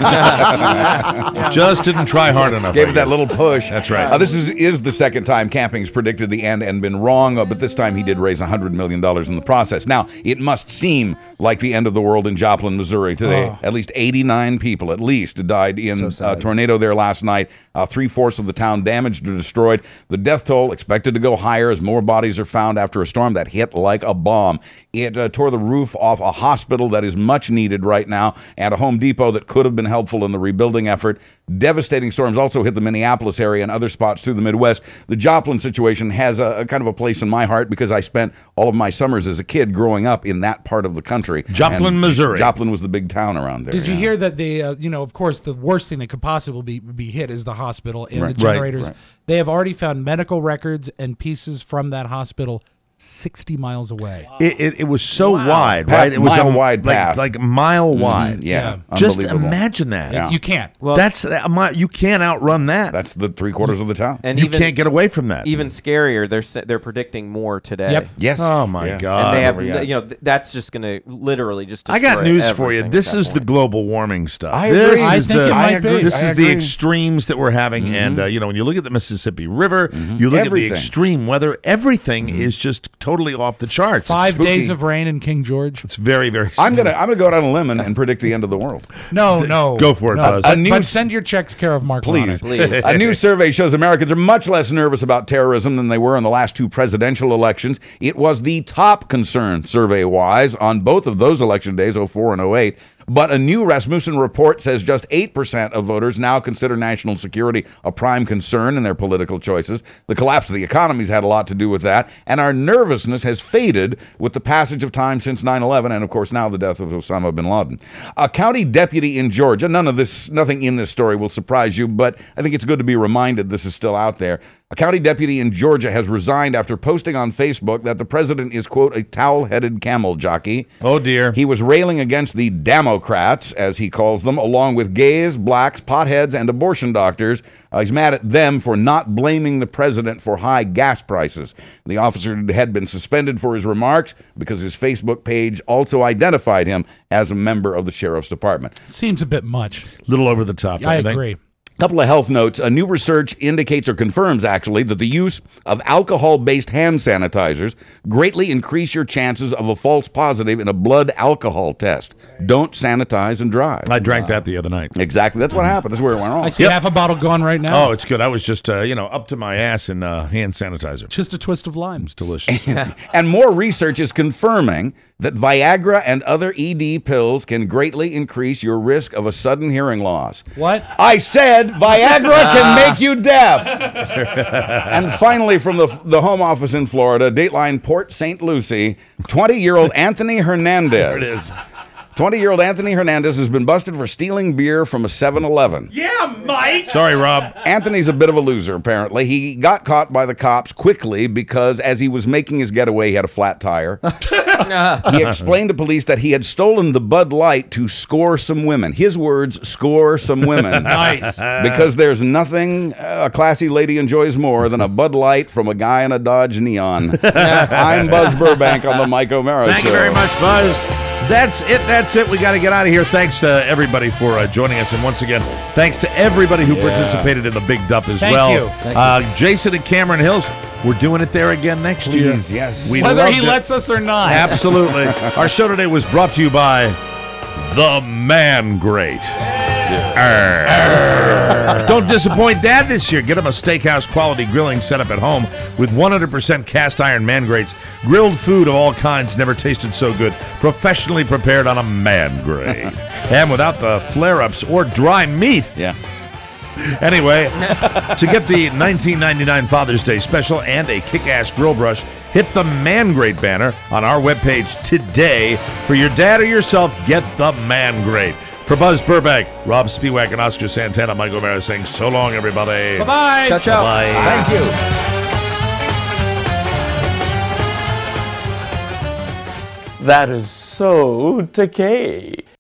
Just didn't try hard enough. Gave I it that guess. little push. That's right. Uh, this is is the second time Camping's predicted the end and been wrong, uh, but this time he did raise one hundred million dollars in the process. Now, it must seem like the end of the world in Joplin, Missouri today. Oh. At least eighty-nine people, at least, died in So a sad. tornado there last night. Uh, three-fourths of the town damaged or destroyed. The death toll expected to go higher as more bodies are found after a storm that hit like a bomb. It uh, tore the roof off a hospital that is much needed right now and a Home Depot that could have been helpful in the rebuilding effort. Devastating storms also hit the Minneapolis area and other spots through the Midwest. The Joplin situation has a, a kind of a place in my heart because I spent all of my summers as a kid growing up in that part of the country. Joplin, And Missouri. Joplin was the big town around there. Did you yeah. hear that the uh, you know of course the worst thing that could possibly be, be hit is the hospital and Right. the Right, generators. right. They have already found medical records and pieces from that hospital sixty miles away. It, it, it was so Wow. wide, Path- right? It was mile a, wide like, path. like a mile Mhm, wide. yeah, Just unbelievable. imagine that. Yeah. You can't. Well, That's a mi- you can't outrun that. That's the three quarters of the town. and you even, can't get away from that. Even scarier, they're s- they're predicting more today. Yep. Yes. Oh my Yeah. God. And they have, yeah. you know, th- that's just going to literally just. I got destroy news for you. everything This at that is the point. global warming stuff. I this agree. I is think the, it might I agree. be. This I is the agree. extremes that we're having, and uh, you know, when you look at the Mississippi River, you look Everything. at the extreme weather. Everything is just totally off the charts. Five spooky. days of rain in King George. It's very, very. I'm gonna I'm gonna go out on a limb and, and predict the end of the world. No, no. Go for it, no. Buzz. But, A new- but send your checks care of Mark Please. Ronnick. Please. A new survey shows Americans are much less nervous about terrorism than they were in the last two presidential elections. It was the top concern, survey-wise, on both of those election days, oh four and oh eight. But a new Rasmussen report says just eight percent of voters now consider national security a prime concern in their political choices. The collapse of the economy's had a lot to do with that, and our nervousness has faded with the passage of time since nine eleven, and of course now the death of Osama bin Laden. A county deputy in Georgia, none of this, nothing in this story will surprise you, but I think it's good to be reminded this is still out there. A county deputy in Georgia has resigned after posting on Facebook that the president is, quote, a towel-headed camel jockey. Oh dear. He was railing against the Democrats, as he calls them, along with gays, blacks, potheads, and abortion doctors. Uh, he's mad at them for not blaming the president for high gas prices. The officer had been suspended for his remarks because his Facebook page also identified him as a member of the sheriff's department. Seems a bit much. Little over the top. I think. agree. Couple of health notes. A new research indicates or confirms, actually, that the use of alcohol-based hand sanitizers greatly increase your chances of a false positive in a blood alcohol test. Don't sanitize and drive. I drank that the other night. Exactly. That's what happened. That's where it went wrong. I see half a bottle gone right now. Oh, it's good. I was just, uh, you know, up to my ass in uh, hand sanitizer. Just a twist of lime. It's delicious. And more research is confirming that Viagra and other E D pills can greatly increase your risk of a sudden hearing loss. What? I said Viagra can make you deaf. And finally, from the, the home office in Florida, Dateline Port Saint Lucie, twenty-year-old Anthony Hernandez. There it is. twenty-year-old Anthony Hernandez has been busted for stealing beer from a seven eleven. Yeah, Mike. Sorry, Rob. Anthony's a bit of a loser, apparently. He got caught by the cops quickly because as he was making his getaway, he had a flat tire. He explained to police that he had stolen the Bud Light to score some women. His words, score some women. Nice. Because there's nothing a classy lady enjoys more than a Bud Light from a guy in a Dodge Neon. I'm Buzz Burbank on the Mike O'Mara Thank Show. you very much, Buzz. That's it. That's it. We got to get out of here. Thanks to everybody for uh, joining us. And once again, thanks to everybody who Yeah. participated in the Big Dup as Thank well. you. Thank uh, Jason and Cameron Hills, we're doing it there again next year. Please, yes. We Whether he loved it. lets us or not. Absolutely. Our show today was brought to you by The Man Great. Arr. Arr. Don't disappoint Dad this year. Get him a steakhouse quality grilling setup at home with one hundred percent cast iron Man Greats. Grilled food of all kinds never tasted so good. Professionally prepared on a Man Grate. And without the flare-ups or dry meat. Yeah. Anyway, to get the nineteen ninety-nine Father's Day special and a kick-ass grill brush, hit the Man Great banner on our webpage today. For your dad or yourself, get the Man Great. For Buzz Burbank, Rob Spiewak, and Oscar Santana, Mike O'Mara saying so long, everybody. Bye-bye. Ciao, ciao. Bye. Thank you. That is so decay.